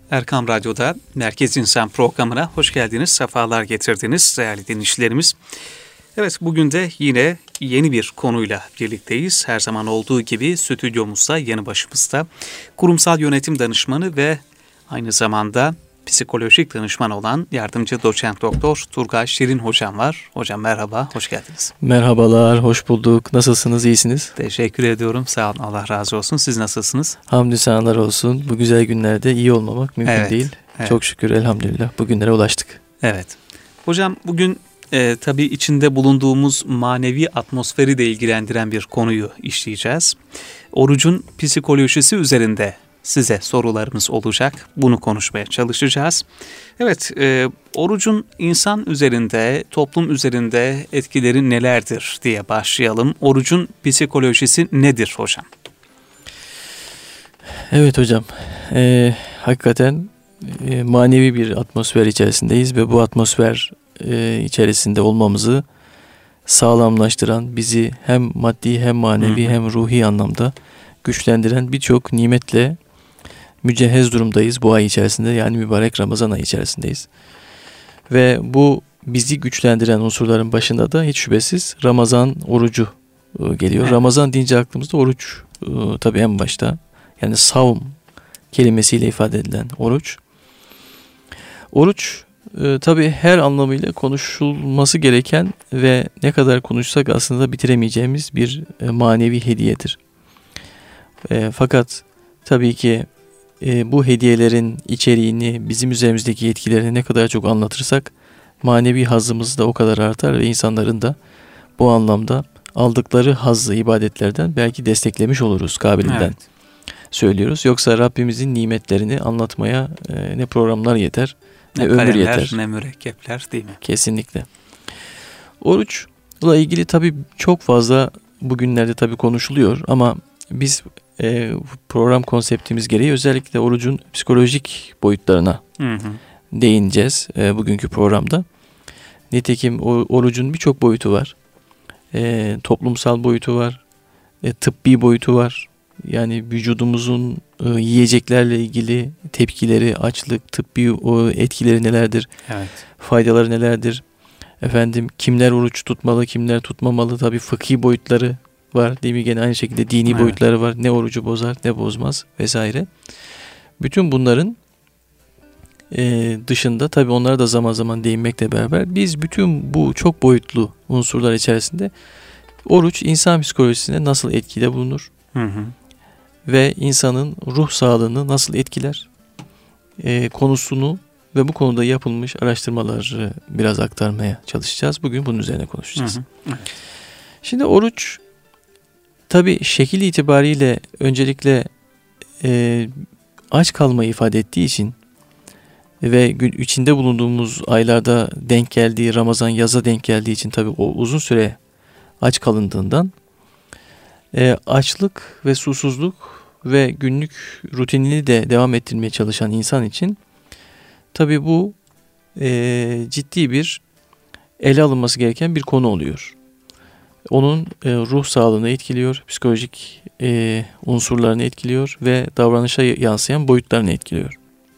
Erkam Radyo'da Merkez İnsan programına hoş geldiniz, sefalar getirdiniz değerli dinleyicilerimiz. Evet, bugün de yine yeni bir konuyla birlikteyiz. Her zaman olduğu gibi stüdyomuzda, yanı başımızda kurumsal yönetim danışmanı ve aynı zamanda psikolojik danışman olan yardımcı doçent doktor Turgay Şirin hocam var. Hocam merhaba, hoş geldiniz. Merhabalar, hoş bulduk. Nasılsınız, iyisiniz? Teşekkür ediyorum, sağ olun, Allah razı olsun. Siz nasılsınız? Hamdü senalar olsun. Bu güzel günlerde iyi olmamak mümkün değil. Evet. Çok şükür, elhamdülillah bugünlere ulaştık. Evet. Hocam bugün tabii içinde bulunduğumuz manevi atmosferi de ilgilendiren bir konuyu işleyeceğiz. Orucun psikolojisi üzerinde size sorularımız olacak. Bunu konuşmaya çalışacağız. Evet, orucun insan üzerinde, toplum üzerinde etkileri nelerdir diye başlayalım. Orucun psikolojisi nedir hocam? Evet hocam, hakikaten manevi bir atmosfer içerisindeyiz ve bu atmosfer içerisinde olmamızı sağlamlaştıran, bizi hem maddi hem manevi hem ruhi anlamda güçlendiren birçok nimetle mücehhez durumdayız bu ay içerisinde, yani mübarek Ramazan ayı içerisindeyiz. Ve bu bizi güçlendiren unsurların başında da hiç şüphesiz Ramazan orucu geliyor. Evet. Ramazan deyince aklımızda oruç tabii en başta, yani savm kelimesiyle ifade edilen oruç. Oruç tabii her anlamıyla konuşulması gereken ve ne kadar konuşsak aslında bitiremeyeceğimiz bir manevi hediyedir. Fakat tabii ki bu hediyelerin içeriğini, bizim üzerimizdeki etkilerini ne kadar çok anlatırsak manevi hazzımız da o kadar artar ve insanların da bu anlamda aldıkları hazzı ibadetlerden belki desteklemiş oluruz kabilinden. Evet. Söylüyoruz. Yoksa Rabbimizin nimetlerini anlatmaya ne programlar yeter, ne ömür yeter. Ne mürekkepler, değil mi? Kesinlikle. Oruçla ilgili tabii çok fazla bugünlerde tabii konuşuluyor ama biz program konseptimiz gereği özellikle orucun psikolojik boyutlarına değineceğiz bugünkü programda. Nitekim orucun birçok boyutu var. Toplumsal boyutu var, tıbbi boyutu var. Yani vücudumuzun yiyeceklerle ilgili tepkileri, açlık, tıbbi etkileri nelerdir? Evet. Faydaları nelerdir? Kimler oruç tutmalı, kimler tutmamalı? Tabii fıkhi boyutları var, değil mi? Gene aynı şekilde dini boyutları var. Ne orucu bozar, ne bozmaz vesaire. Bütün bunların dışında tabii onlara da zaman zaman değinmekle beraber biz bütün bu çok boyutlu unsurlar içerisinde oruç insan psikolojisine nasıl etkide bulunur? Ve insanın ruh sağlığını nasıl etkiler konusunu ve bu konuda yapılmış araştırmaları biraz aktarmaya çalışacağız. Bugün bunun üzerine konuşacağız. Evet. Şimdi oruç tabii şekil itibariyle öncelikle aç kalmayı ifade ettiği için ve içinde bulunduğumuz aylarda denk geldiği, Ramazan yaza denk geldiği için tabii o uzun süre aç kalındığından açlık ve susuzluk ve günlük rutinini de devam ettirmeye çalışan insan için tabii bu ciddi bir ele alınması gereken bir konu oluyor. Onun ruh sağlığını etkiliyor, psikolojik unsurlarını etkiliyor ve davranışa yansıyan boyutlarını etkiliyor.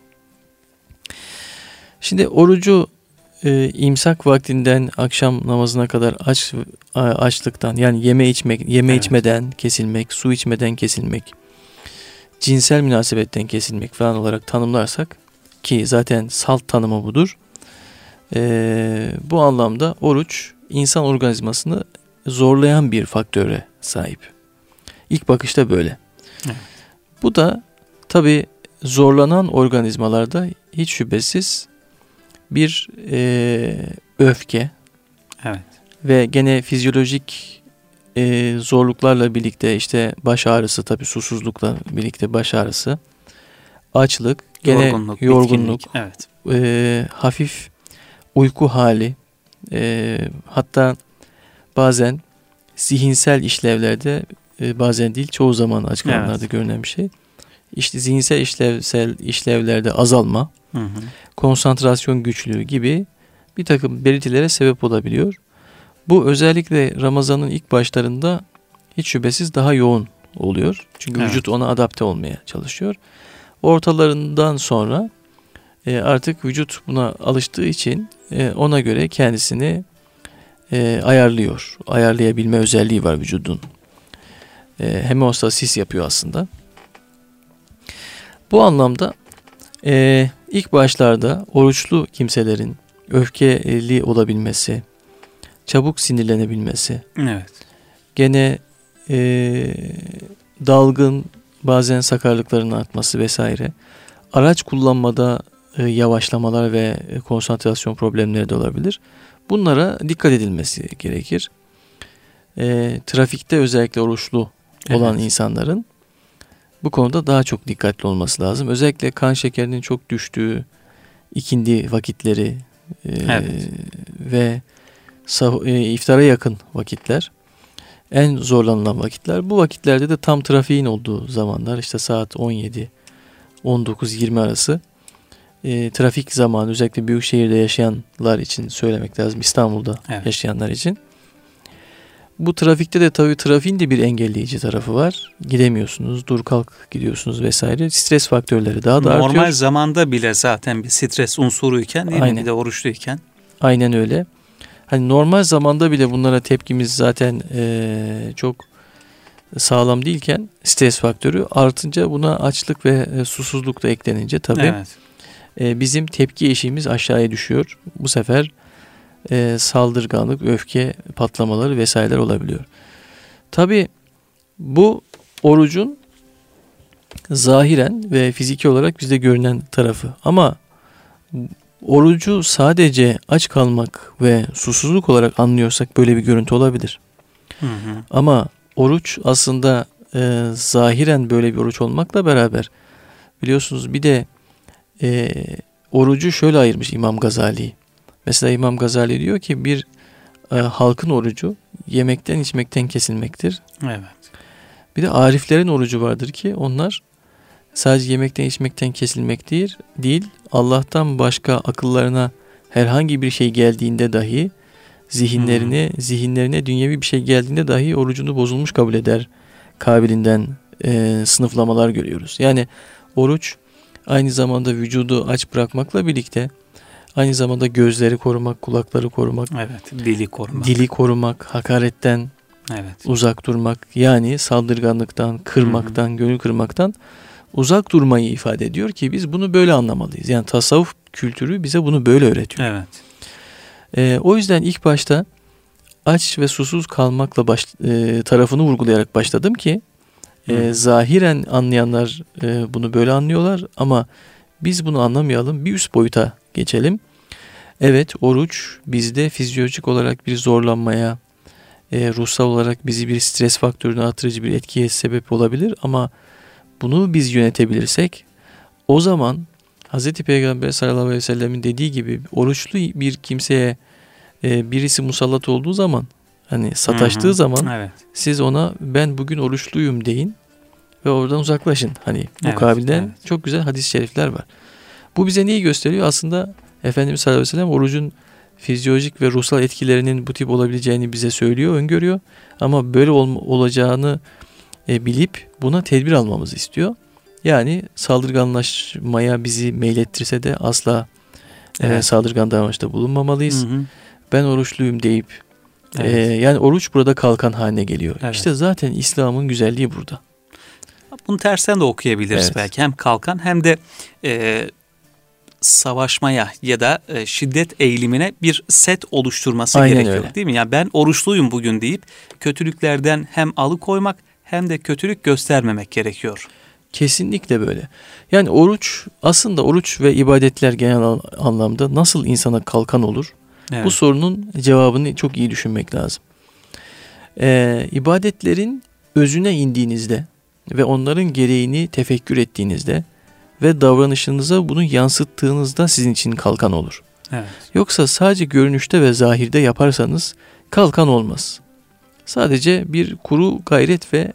Şimdi orucu imsak vaktinden akşam namazına kadar açlıktan, yani yeme içmeden kesilmek, su içmeden kesilmek, cinsel münasebetten kesilmek falan olarak tanımlarsak, ki zaten salt tanımı budur. Bu anlamda oruç insan organizmasını zorlayan bir faktöre sahip. İlk bakışta böyle. Evet. Bu da tabii zorlanan organizmalarda hiç şüphesiz bir öfke, evet, ve gene fizyolojik zorluklarla birlikte işte baş ağrısı, tabii susuzlukla birlikte baş ağrısı, açlık, gene yorgunluk, evet, hafif uyku hali, hatta bazen zihinsel işlevlerde, bazen değil çoğu zaman aç kalanlarda evet, görünen bir şey. İşte zihinsel işlevlerde azalma, konsantrasyon güçlüğü gibi bir takım belirtilere sebep olabiliyor. Bu özellikle Ramazan'ın ilk başlarında hiç şüphesiz daha yoğun oluyor. Çünkü vücut ona adapte olmaya çalışıyor. Ortalarından sonra artık vücut buna alıştığı için ona göre kendisini ayarlıyor. Ayarlayabilme özelliği var vücudun. Hemostasis yapıyor aslında. Bu anlamda ilk başlarda oruçlu kimselerin öfkeli olabilmesi, çabuk sinirlenebilmesi, evet, gene dalgın, bazen sakarlıkların artması vesaire, araç kullanmada yavaşlamalar ve konsantrasyon problemleri de olabilir. Bunlara dikkat edilmesi gerekir. Trafikte özellikle oruçlu olan insanların bu konuda daha çok dikkatli olması lazım. Özellikle kan şekerinin çok düştüğü ikindi vakitleri ve iftara yakın vakitler en zorlanılan vakitler. Bu vakitlerde de tam trafiğin olduğu zamanlar, işte saat 17, 19, 20 arası trafik zamanı, özellikle büyük şehirde yaşayanlar için söylemek lazım, İstanbul'da yaşayanlar için. Bu trafikte de tabii trafiğin de bir engelleyici tarafı var. Gidemiyorsunuz, dur kalk gidiyorsunuz vesaire. Stres faktörleri daha da artıyor. Normal zamanda bile zaten bir stres unsuruyken, değil mi? Bir de oruçluyken. Aynen öyle. Hani normal zamanda bile bunlara tepkimiz zaten çok sağlam değilken, stres faktörü artınca buna açlık ve susuzluk da eklenince tabii bizim tepki eşiğimiz aşağıya düşüyor. Bu sefer saldırganlık, öfke patlamaları vesaireler olabiliyor. Tabii bu orucun zahiren ve fiziki olarak bizde görünen tarafı. Ama orucu sadece aç kalmak ve susuzluk olarak anlıyorsak böyle bir görüntü olabilir. Hı hı. Ama oruç aslında zahiren böyle bir oruç olmakla beraber, biliyorsunuz bir de orucu şöyle ayırmış İmam Gazali. Mesela İmam Gazali diyor ki bir halkın orucu yemekten içmekten kesilmektir. Evet. Bir de ariflerin orucu vardır ki onlar sadece yemekten içmekten kesilmek değil, Allah'tan başka akıllarına herhangi bir şey geldiğinde dahi, zihinlerine dünyevi bir şey geldiğinde dahi orucunu bozulmuş kabul eder kabilinden sınıflamalar görüyoruz. Yani oruç aynı zamanda vücudu aç bırakmakla birlikte aynı zamanda gözleri korumak, kulakları korumak, dili korumak, hakaretten uzak durmak, yani saldırganlıktan, kırmaktan, gönül kırmaktan uzak durmayı ifade ediyor ki biz bunu böyle anlamalıyız. Yani tasavvuf kültürü bize bunu böyle öğretiyor. Evet. O yüzden ilk başta aç ve susuz kalmakla tarafını vurgulayarak başladım ki zahiren anlayanlar bunu böyle anlıyorlar ama biz bunu anlamayalım, bir üst boyuta geçelim. Evet, oruç bizde fizyolojik olarak bir zorlanmaya, ruhsal olarak bizi bir stres faktörüne artırıcı bir etkiye sebep olabilir ama bunu biz yönetebilirsek o zaman Hz. Peygamber sallallahu aleyhi ve sellemin dediği gibi oruçlu bir kimseye birisi musallat olduğu zaman, hani sataştığı zaman siz ona ben bugün oruçluyum deyin ve oradan uzaklaşın. Hani mukabilden çok güzel hadis-i şerifler var. Bu bize neyi gösteriyor? Aslında Efendimiz sallallahu aleyhi ve sellem orucun fizyolojik ve ruhsal etkilerinin bu tip olabileceğini bize söylüyor, öngörüyor. Ama böyle olacağını bilip buna tedbir almamızı istiyor. Yani saldırganlaşmaya bizi meylettirse de asla saldırgan davranışta bulunmamalıyız. Hı hı. Ben oruçluyum deyip yani oruç burada kalkan haline geliyor. Evet. İşte zaten İslam'ın güzelliği burada. Bunu tersten de okuyabiliriz belki. Hem kalkan hem de savaşmaya ya da şiddet eğilimine bir set oluşturması gerekiyor. Öyle. Değil mi? Yani ben oruçluyum bugün deyip kötülüklerden hem alıkoymak hem de kötülük göstermemek gerekiyor. Kesinlikle böyle. Yani aslında oruç ve ibadetler genel anlamda nasıl insana kalkan olur? Evet. Bu sorunun cevabını çok iyi düşünmek lazım. İbadetlerin özüne indiğinizde ve onların gereğini tefekkür ettiğinizde ve davranışınıza bunu yansıttığınızda sizin için kalkan olur. Evet. Yoksa sadece görünüşte ve zahirde yaparsanız kalkan olmaz. Sadece bir kuru gayret ve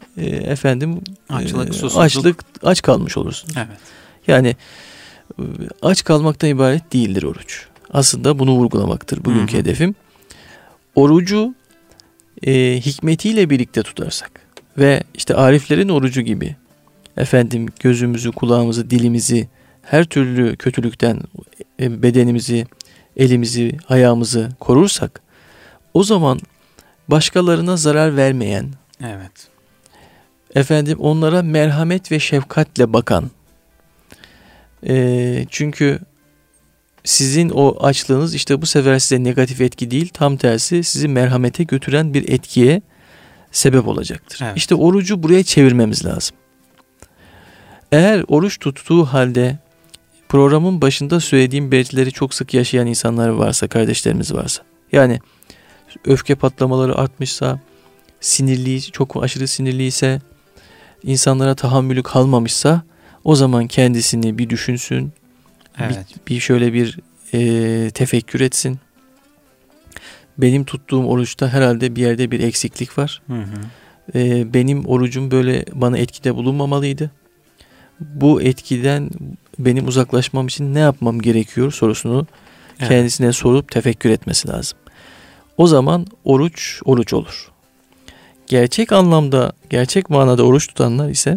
aç kalmış olursunuz. Evet. Yani aç kalmaktan ibaret değildir oruç. Aslında bunu vurgulamaktır bugünkü hedefim. Orucu hikmetiyle birlikte tutarsak ve işte ariflerin orucu gibi gözümüzü, kulağımızı, dilimizi her türlü kötülükten bedenimizi, elimizi, ayağımızı korursak, o zaman başkalarına zarar vermeyen, evet, onlara merhamet ve şefkatle bakan, çünkü sizin o açlığınız işte bu sefer size negatif etki değil, tam tersi sizi merhamete götüren bir etkiye sebep olacaktır. Evet. İşte orucu buraya çevirmemiz lazım. Eğer oruç tuttuğu halde programın başında söylediğim belirtileri çok sık yaşayan insanlar varsa, kardeşlerimiz varsa, yani öfke patlamaları artmışsa, çok aşırı sinirliyse, insanlara tahammülü kalmamışsa, o zaman kendisini bir düşünsün, evet. bir şöyle bir tefekkür etsin. Benim tuttuğum oruçta herhalde bir yerde bir eksiklik var. Hı hı. Benim orucum böyle bana etkide bulunmamalıydı. Bu etkiden benim uzaklaşmam için ne yapmam gerekiyor sorusunu kendisine sorup tefekkür etmesi lazım. O zaman oruç olur. Gerçek manada oruç tutanlar ise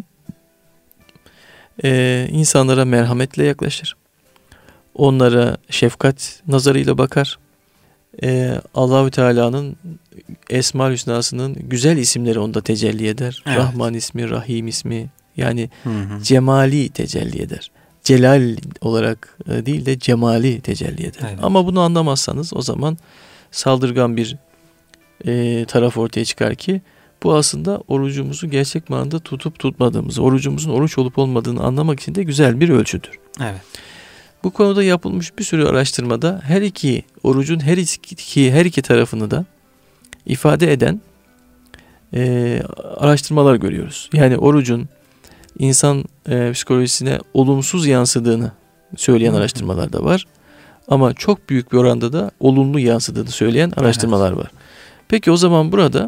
insanlara merhametle yaklaşır. Onlara şefkat nazarıyla bakar. Allahü Teala'nın Esma-ül Hüsna'sının güzel isimleri onda tecelli eder. Evet. Rahman ismi, Rahim ismi, yani cemali tecelli eder. Celal olarak değil de cemali tecelli eder. Evet. Ama bunu anlamazsanız o zaman saldırgan bir taraf ortaya çıkar ki bu aslında orucumuzu gerçek manada tutup tutmadığımızı, orucumuzun oruç olup olmadığını anlamak için de güzel bir ölçüdür. Evet. Bu konuda yapılmış bir sürü araştırmada orucun her iki tarafını da ifade eden araştırmalar görüyoruz. Yani orucun insan psikolojisine olumsuz yansıdığını söyleyen araştırmalar da var. Ama çok büyük bir oranda da olumlu yansıdığını söyleyen araştırmalar var. Peki o zaman burada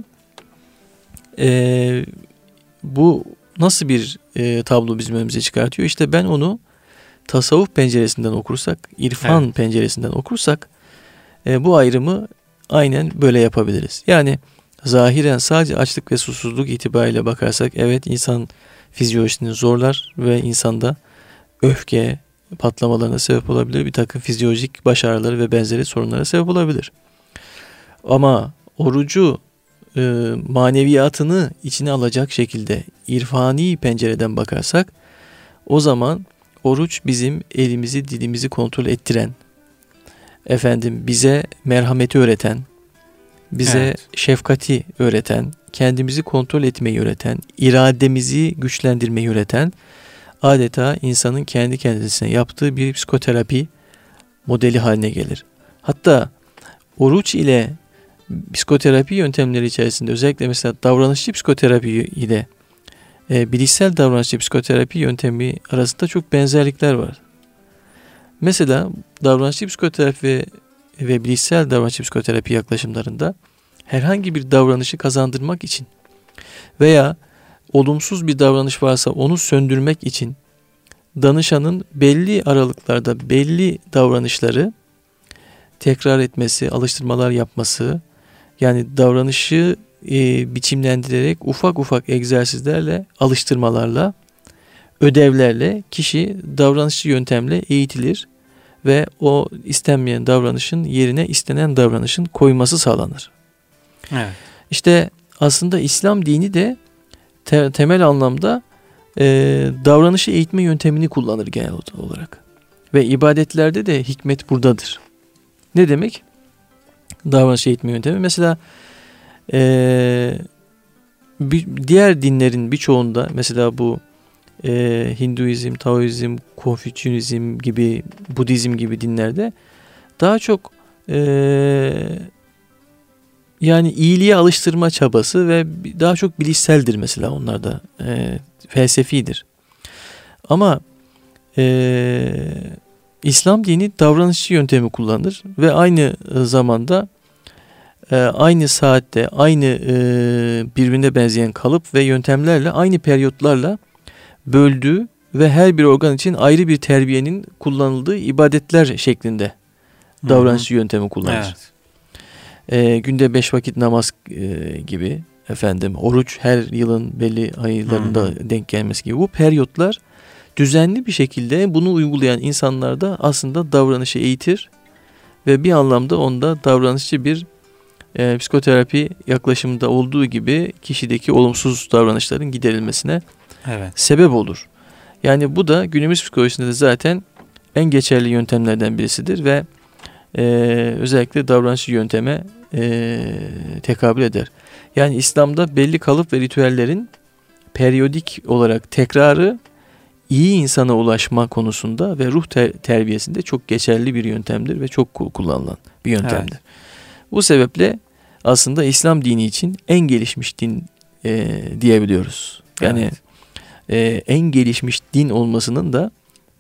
bu nasıl bir tablo bizim önümüze çıkartıyor? İşte ben onu tasavvuf penceresinden okursak, irfan penceresinden okursak bu ayrımı aynen böyle yapabiliriz. Yani zahiren sadece açlık ve susuzluk itibariyle bakarsak evet insan fizyolojisini zorlar ve insanda öfke patlamalarına sebep olabilir. Bir takım fizyolojik baş ağrıları ve benzeri sorunlara sebep olabilir. Ama orucu maneviyatını içine alacak şekilde irfani pencereden bakarsak o zaman oruç bizim elimizi, dilimizi kontrol ettiren, bize merhameti öğreten, bize şefkati öğreten, kendimizi kontrol etmeyi öğreten, irademizi güçlendirmeyi öğreten, adeta insanın kendi kendisine yaptığı bir psikoterapi modeli haline gelir. Hatta oruç ile psikoterapi yöntemleri içerisinde özellikle mesela davranışçı psikoterapi ile bilişsel davranışçı psikoterapi yöntemi arasında çok benzerlikler var. Mesela davranışçı psikoterapi ve bilişsel davranışçı psikoterapi yaklaşımlarında herhangi bir davranışı kazandırmak için veya olumsuz bir davranış varsa onu söndürmek için danışanın belli aralıklarda belli davranışları tekrar etmesi, alıştırmalar yapması, yani davranışı biçimlendirerek ufak ufak egzersizlerle, alıştırmalarla, ödevlerle kişi davranışçı yöntemle eğitilir ve o istenmeyen davranışın yerine istenen davranışın koyması sağlanır. Evet. İşte aslında İslam dini de temel anlamda davranışı eğitme yöntemini kullanır genel olarak. Ve ibadetlerde de hikmet buradadır. Ne demek? Davranış eğitme yöntemi. Mesela diğer dinlerin birçoğunda mesela bu Hinduizm, Taoizm, Konfüçyüzm gibi, Budizm gibi dinlerde daha çok yani iyiliğe alıştırma çabası ve daha çok bilişseldir mesela onlarda. Felsefidir. Ama İslam dini davranışçı yöntemi kullanır ve aynı zamanda aynı saatte, aynı birbirine benzeyen kalıp ve yöntemlerle, aynı periyotlarla böldüğü ve her bir organ için ayrı bir terbiyenin kullanıldığı ibadetler şeklinde davranışçı yöntemi kullanır. Evet. Günde 5 vakit namaz gibi, oruç her yılın belli aylarında denk gelmesi gibi bu periyotlar düzenli bir şekilde bunu uygulayan insanlar da aslında davranışı eğitir ve bir anlamda onda davranışçı bir psikoterapi yaklaşımında olduğu gibi kişideki olumsuz davranışların giderilmesine sebep olur. Yani bu da günümüz psikolojisinde de zaten en geçerli yöntemlerden birisidir ve özellikle davranışçı yönteme tekabül eder. Yani İslam'da belli kalıp ve ritüellerin periyodik olarak tekrarı iyi insana ulaşma konusunda ve ruh terbiyesinde çok geçerli bir yöntemdir ve çok kullanılan bir yöntemdir. Evet. Bu sebeple aslında İslam dini için en gelişmiş din diyebiliyoruz. Yani en gelişmiş din olmasının da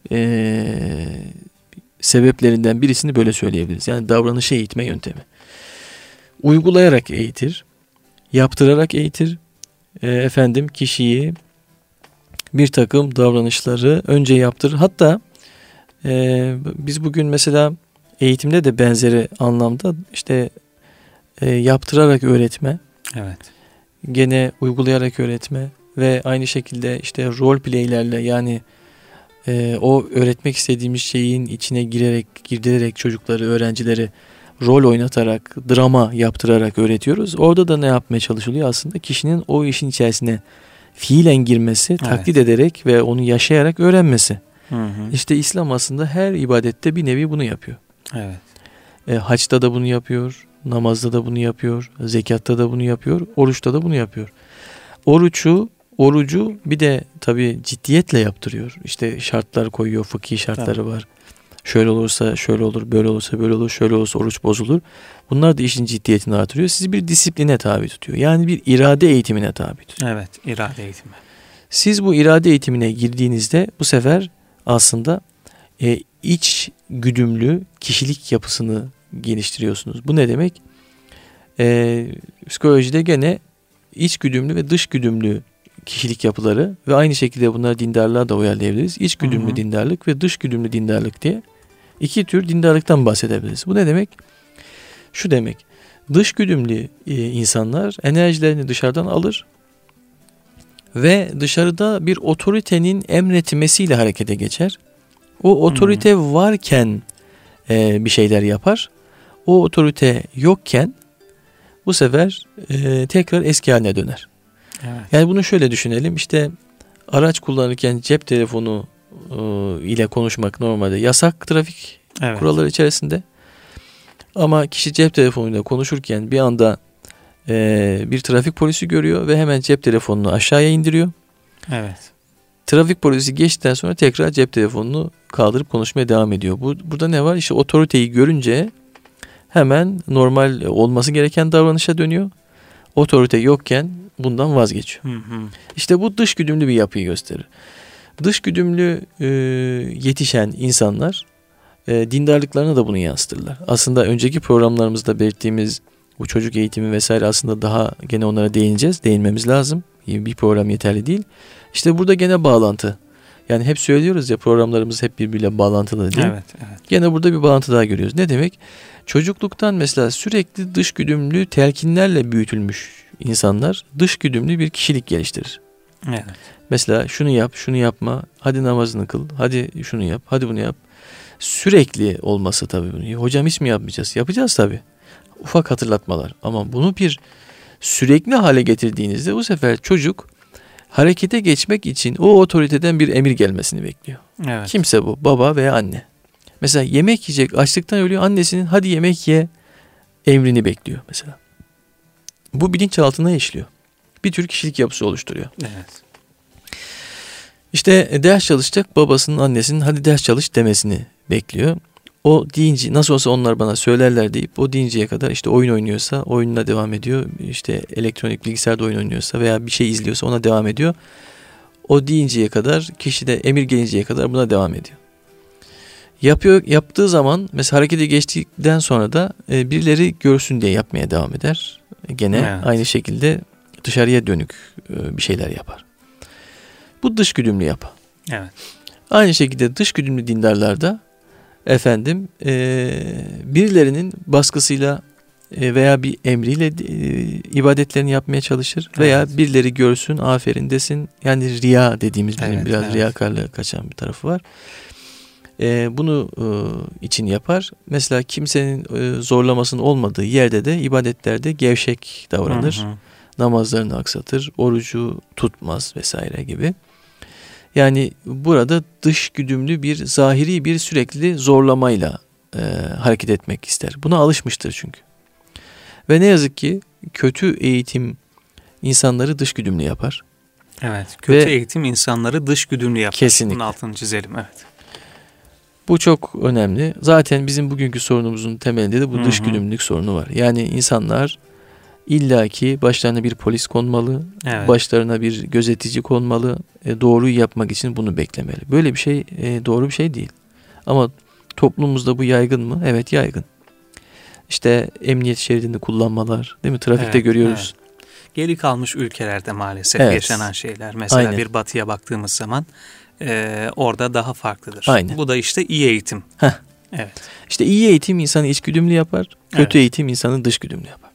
sebeplerinden birisini böyle söyleyebiliriz. Yani davranışı eğitme yöntemi. Uygulayarak eğitir, yaptırarak eğitir. Kişiyi bir takım davranışları önce yaptırır. Hatta biz bugün mesela eğitimde de benzeri anlamda işte yaptırarak öğretme, gene uygulayarak öğretme ve aynı şekilde işte role play'lerle yani o öğretmek istediğimiz şeyin içine girdirerek çocukları, öğrencileri rol oynatarak, drama yaptırarak öğretiyoruz. Orada da ne yapmaya çalışılıyor? Aslında kişinin o işin içerisine fiilen girmesi, taklit ederek ve onu yaşayarak öğrenmesi. İşte İslam aslında her ibadette bir nevi bunu yapıyor. Haçta da bunu yapıyor, namazda da bunu yapıyor, zekatta da bunu yapıyor, oruçta da bunu yapıyor. Orucu bir de tabii ciddiyetle yaptırıyor. İşte şartlar koyuyor, fıkhi şartları var. Şöyle olursa şöyle olur, böyle olursa böyle olur, şöyle olursa oruç bozulur. Bunlar da işin ciddiyetini artırıyor. Sizi bir disipline tabi tutuyor. Yani bir irade eğitimine tabi tutuyor. İrade eğitimi. Siz bu irade eğitimine girdiğinizde bu sefer aslında iç güdümlü kişilik yapısını geliştiriyorsunuz. Bu ne demek? Psikolojide gene iç güdümlü ve dış güdümlü kişilik yapıları ve aynı şekilde bunları dindarlığa da uyarlayabiliriz. İç güdümlü dindarlık ve dış güdümlü dindarlık diye iki tür dindarlıktan bahsedebiliriz. Bu ne demek? Şu demek. Dış güdümlü insanlar enerjilerini dışarıdan alır ve dışarıda bir otoritenin emretmesiyle harekete geçer. O otorite varken bir şeyler yapar. O otorite yokken bu sefer tekrar eski haline döner. Yani bunu şöyle düşünelim. İşte araç kullanırken cep telefonu ile konuşmak normalde yasak trafik kuralları içerisinde. Ama kişi cep telefonuyla konuşurken bir anda bir trafik polisi görüyor ve hemen cep telefonunu aşağıya indiriyor. Trafik polisi geçtikten sonra tekrar cep telefonunu kaldırıp konuşmaya devam ediyor. Burada ne var? İşte otoriteyi görünce hemen normal olması gereken davranışa dönüyor. Otorite yokken bundan vazgeçiyor. İşte bu dış güdümlü bir yapıyı gösterir. Dış güdümlü yetişen insanlar dindarlıklarına da bunu yansıtırlar. Aslında önceki programlarımızda belirttiğimiz bu çocuk eğitimi vesaire aslında daha gene onlara değinmemiz lazım. Bir program yeterli değil. İşte burada gene bağlantı. Yani hep söylüyoruz ya programlarımız hep birbiriyle bağlantılı diye. Gene burada bir bağlantı daha görüyoruz. Ne demek? Çocukluktan mesela sürekli dış güdümlü telkinlerle büyütülmüş insanlar dış güdümlü bir kişilik geliştirir. Mesela şunu yap, şunu yapma, hadi namazını kıl, hadi şunu yap, hadi bunu yap. Sürekli olması tabii bunu. Hocam hiç mi yapmayacağız? Yapacağız tabii. Ufak hatırlatmalar. Ama bunu bir sürekli hale getirdiğinizde bu sefer çocuk harekete geçmek için o otoriteden bir emir gelmesini bekliyor. Kimse bu, baba veya anne. Mesela yemek yiyecek, açlıktan ölüyor, annesinin hadi yemek ye emrini bekliyor mesela. Bu bilinçaltına işliyor. Bir tür kişilik yapısı oluşturuyor. İşte ders çalışacak, babasının, annesinin hadi ders çalış demesini bekliyor. O deyince nasıl olsa onlar bana söylerler deyip o deyinceye kadar işte oyun oynuyorsa oyununa devam ediyor. İşte elektronik bilgisayarda oyun oynuyorsa veya bir şey izliyorsa ona devam ediyor. O deyinceye kadar, kişi de emir gelinceye kadar buna devam ediyor. Yaptığı zaman mesela harekete geçtikten sonra da birileri görsün diye yapmaya devam eder. Gene aynı şekilde dışarıya dönük bir şeyler yapar. Bu dış güdümlü yapı. Aynı şekilde dış güdümlü dindarlarda birilerinin baskısıyla veya bir emriyle ibadetlerini yapmaya çalışır veya birileri görsün, aferin desin. Yani riya dediğimiz bizim biraz riyakarlığa kaçan bir tarafı var. Bunu için yapar. Mesela kimsenin zorlamasının olmadığı yerde de ibadetlerde gevşek davranır. Namazlarını aksatır, orucu tutmaz vesaire gibi. Yani burada dış güdümlü bir zahiri bir sürekli zorlamayla hareket etmek ister. Buna alışmıştır çünkü. Ve ne yazık ki kötü eğitim insanları dış güdümlü yapar. Evet, kötü eğitim insanları dış güdümlü yapar. Kesinlikle. Bunun altını çizelim, evet. Bu çok önemli. Zaten bizim bugünkü sorunumuzun temelinde de bu dış güdümlülük sorunu var. Yani insanlar illaki başlarına bir polis konmalı, başlarına bir gözetici konmalı, doğruyu yapmak için bunu beklemeli. Böyle bir şey doğru bir şey değil. Ama toplumumuzda bu yaygın mı? Evet, yaygın. İşte emniyet şeridini kullanmalar, değil mi? Trafikte görüyoruz. Evet. Geri kalmış ülkelerde maalesef yaşanan şeyler. Mesela bir batıya baktığımız zaman orada daha farklıdır. Aynen. Bu da işte iyi eğitim. Evet. İşte iyi eğitim insanı iç güdümlü yapar, kötü eğitim insanı dış güdümlü yapar.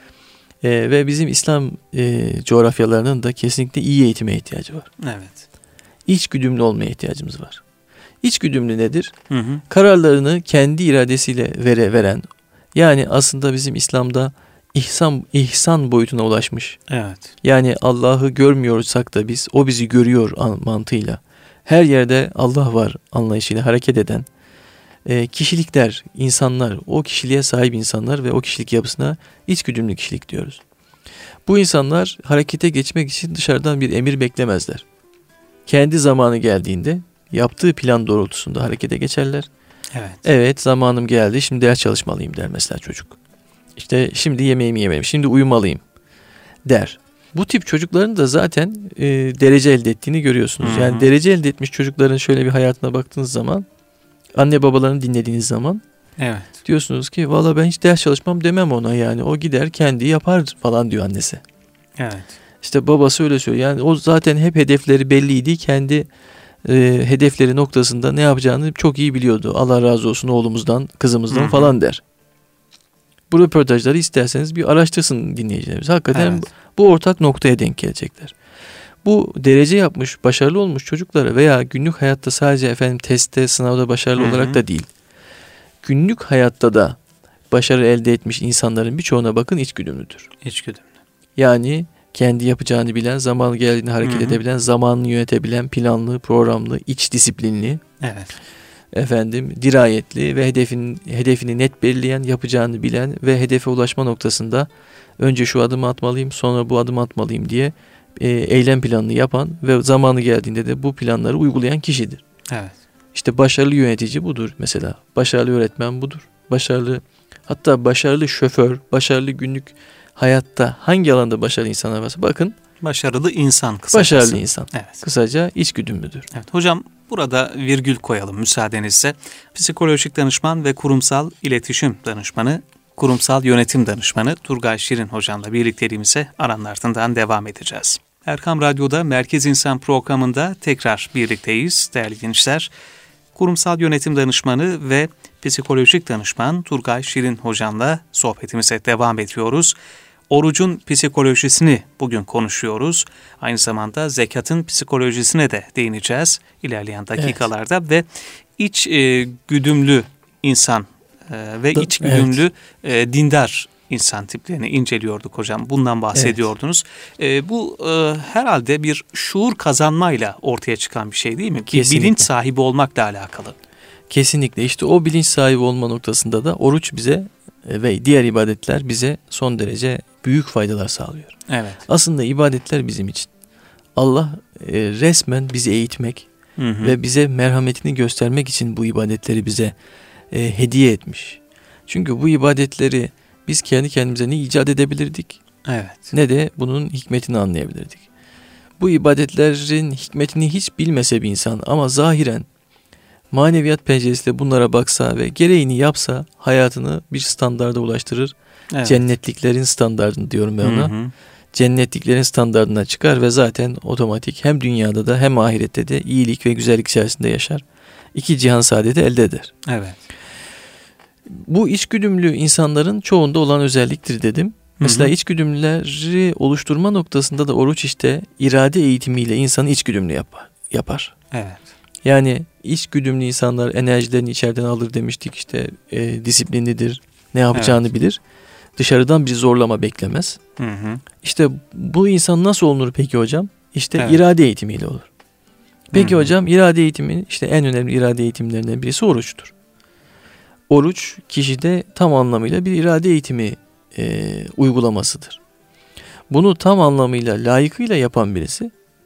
Ve bizim İslam coğrafyalarının da kesinlikle iyi eğitime ihtiyacı var. Evet. İç güdümlü olmaya ihtiyacımız var. İç güdümlü nedir? Kararlarını kendi iradesiyle veren, yani aslında bizim İslam'da ihsan boyutuna ulaşmış. Evet. Yani Allah'ı görmüyorsak da o bizi görüyor mantığıyla, her yerde Allah var anlayışıyla hareket eden kişilikler, insanlar, o kişiliğe sahip insanlar ve o kişilik yapısına içgüdümlü kişilik diyoruz. Bu insanlar harekete geçmek için dışarıdan bir emir beklemezler. Kendi zamanı geldiğinde yaptığı plan doğrultusunda harekete geçerler. Evet, zamanım geldi, şimdi ders çalışmalıyım der mesela çocuk. İşte şimdi yemeğimi yemeliyim, şimdi uyumalıyım der. Bu tip çocukların da zaten derece elde ettiğini görüyorsunuz. Yani derece elde etmiş çocukların şöyle bir hayatına baktığınız zaman, anne babalarını dinlediğiniz zaman diyorsunuz ki valla ben hiç ders çalışmam demem ona, yani o gider kendi yapar falan diyor annesi. Evet. İşte babası öyle söylüyor. Yani o zaten hep hedefleri belliydi. Kendi hedefleri noktasında ne yapacağını çok iyi biliyordu. Allah razı olsun oğlumuzdan, kızımızdan falan der. Bu röportajları isterseniz bir araştırsın dinleyicilerimiz. Hakikaten bu ortak noktaya denk gelecekler. Bu derece yapmış, başarılı olmuş çocuklara veya günlük hayatta sadece testte, sınavda başarılı olarak da değil. Günlük hayatta da başarı elde etmiş insanların birçoğuna bakın içgüdümlüdür. İçgüdümlü. Yani kendi yapacağını bilen, zamanı geldiğinde hareket edebilen, zamanını yönetebilen, planlı, programlı, iç disiplinli. Dirayetli ve hedefini net belirleyen, yapacağını bilen ve hedefe ulaşma noktasında önce şu adımı atmalıyım, sonra bu adımı atmalıyım diye eylem planını yapan ve zamanı geldiğinde de bu planları uygulayan kişidir. İşte başarılı yönetici budur mesela. Başarılı öğretmen budur. Hatta başarılı şoför, başarılı günlük hayatta hangi alanda başarılı insanlar varsa bakın. Başarılı insan kısacası. Başarılı insan. Kısaca içgüdümlüdür. Hocam burada virgül koyalım müsaadenizle. Psikolojik danışman ve kurumsal iletişim danışmanı, kurumsal yönetim danışmanı Turgay Şirin hocamla birlikteliğimize aranın ardından devam edeceğiz. Erkam Radyo'da Merkez İnsan programında tekrar birlikteyiz değerli gençler. Kurumsal yönetim danışmanı ve psikolojik danışman Turgay Şirin hocamla sohbetimize devam ediyoruz. Orucun psikolojisini bugün konuşuyoruz. Aynı zamanda zekatın psikolojisine de değineceğiz ilerleyen dakikalarda ve iç güdümlü insan ve iç güdümlü dindar insan tiplerini inceliyorduk hocam. Bundan bahsediyordunuz. Bu herhalde bir şuur kazanmayla ortaya çıkan bir şey değil mi? Kesinlikle. Bir bilinç sahibi olmakla alakalı. Kesinlikle. İşte o bilinç sahibi olma noktasında da oruç bize ve diğer ibadetler bize son derece büyük faydalar sağlıyor. Aslında ibadetler bizim için. Allah resmen bizi eğitmek ve bize merhametini göstermek için bu ibadetleri bize hediye etmiş. Çünkü bu ibadetleri biz kendi kendimize ne icat edebilirdik ne de bunun hikmetini anlayabilirdik. Bu ibadetlerin hikmetini hiç bilmese bir insan ama zahiren maneviyat penceresiyle bunlara baksa ve gereğini yapsa hayatını bir standarda ulaştırır. Cennetliklerin standardını diyorum ben ona. Cennetliklerin standardına çıkar ve zaten otomatik hem dünyada da hem ahirette de iyilik ve güzellik içerisinde yaşar. İki cihan saadeti elde eder. Bu içgüdümlü insanların çoğunda olan özelliktir dedim. Mesela içgüdümlüleri oluşturma noktasında da oruç işte irade eğitimiyle insanı içgüdümlü yapar. Evet. Yani içgüdümlü insanlar enerjilerini içeriden alır demiştik, işte disiplinlidir, ne yapacağını bilir. Dışarıdan bir zorlama beklemez. İşte bu insan nasıl olunur peki hocam? İşte irade eğitimiyle olur. Peki hocam, irade eğitimi, işte en önemli irade eğitimlerinden birisi oruçtur. Oruç kişide tam anlamıyla bir irade eğitimi uygulamasıdır. Bunu tam anlamıyla layıkıyla yapan birisi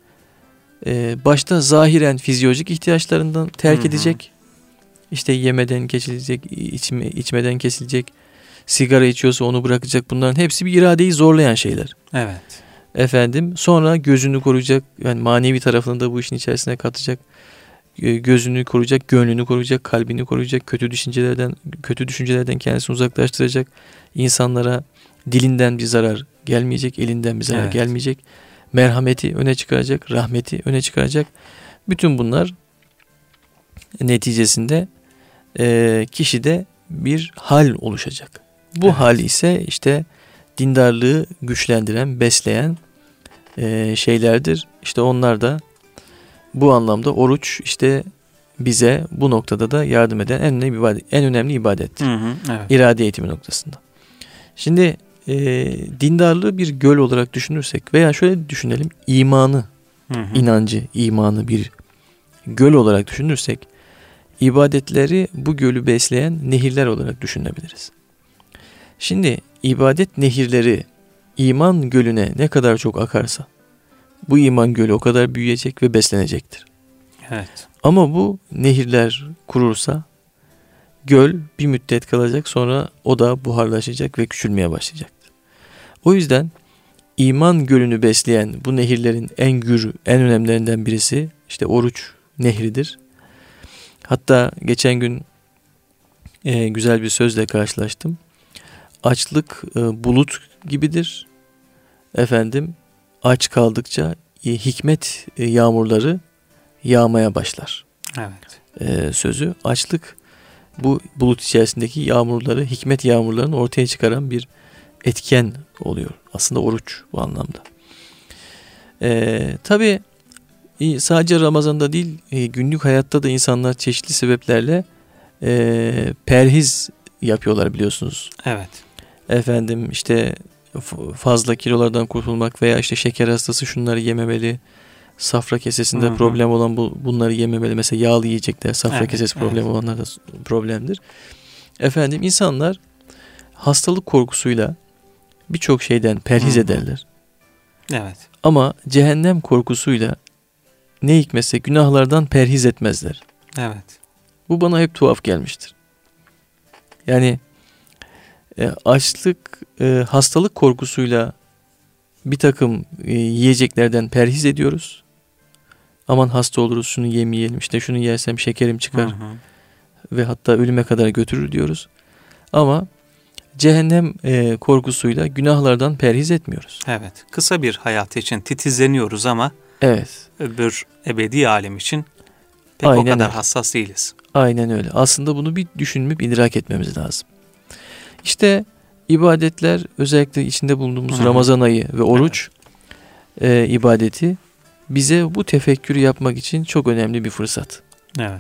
başta zahiren fizyolojik ihtiyaçlarından terk edecek. İşte yemeden kesilecek, içmeden kesilecek, sigara içiyorsa onu bırakacak. Bunların hepsi bir iradeyi zorlayan şeyler. Evet. Sonra gözünü koruyacak, yani manevi tarafını da bu işin içerisine katacak. Gözünü koruyacak, gönlünü koruyacak, kalbini koruyacak, kötü düşüncelerden kendisini uzaklaştıracak. İnsanlara dilinden bir zarar gelmeyecek, elinden bir zarar gelmeyecek. Merhameti öne çıkaracak, rahmeti öne çıkaracak. Bütün bunlar neticesinde kişide bir hal oluşacak. Bu hal ise işte dindarlığı güçlendiren, besleyen şeylerdir. İşte onlar da bu anlamda oruç işte bize bu noktada da yardım eden en önemli ibadettir. İrade eğitimi noktasında. Şimdi dindarlığı bir göl olarak düşünürsek veya şöyle düşünelim, inancı, imanı bir göl olarak düşünürsek, ibadetleri bu gölü besleyen nehirler olarak düşünebiliriz. Şimdi ibadet nehirleri iman gölüne ne kadar çok akarsa bu iman gölü o kadar büyüyecek ve beslenecektir. Evet. Ama bu nehirler kurursa göl bir müddet kalacak, sonra o da buharlaşacak ve küçülmeye başlayacaktır. O yüzden iman gölünü besleyen bu nehirlerin en önemlilerinden birisi işte oruç nehridir. Hatta geçen gün güzel bir sözle karşılaştım. Açlık bulut gibidir. Aç kaldıkça hikmet yağmurları yağmaya başlar. Evet. Sözü. Açlık bu bulut içerisindeki yağmurları, hikmet yağmurlarını ortaya çıkaran bir etken oluyor. Aslında oruç bu anlamda. Tabii sadece Ramazan'da değil, günlük hayatta da insanlar çeşitli sebeplerle perhiz yapıyorlar, biliyorsunuz. Evet. İşte fazla kilolardan kurtulmak veya işte şeker hastası şunları yememeli, safra kesesinde problem olan bunları yememeli. Mesela yağlı yiyecekler, safra kesesi problemi olanlar da problemdir. İnsanlar hastalık korkusuyla birçok şeyden perhiz ederler. Evet. Ama cehennem korkusuyla ne hikmetse günahlardan perhiz etmezler. Evet. Bu bana hep tuhaf gelmiştir. Yani açlık, hastalık korkusuyla bir takım yiyeceklerden perhiz ediyoruz. Aman hasta oluruz, şunu yemeyelim, işte şunu yersem şekerim çıkar ve hatta ölüme kadar götürür diyoruz. Ama cehennem korkusuyla günahlardan perhiz etmiyoruz. Evet. Kısa bir hayat için titizleniyoruz ama öbür ebedi alem için pek o kadar hassas değiliz. Aynen öyle. Aslında bunu bir düşünüp idrak etmemiz lazım. İşte ibadetler, özellikle içinde bulunduğumuz Ramazan ayı ve oruç ibadeti bize bu tefekkürü yapmak için çok önemli bir fırsat. Evet.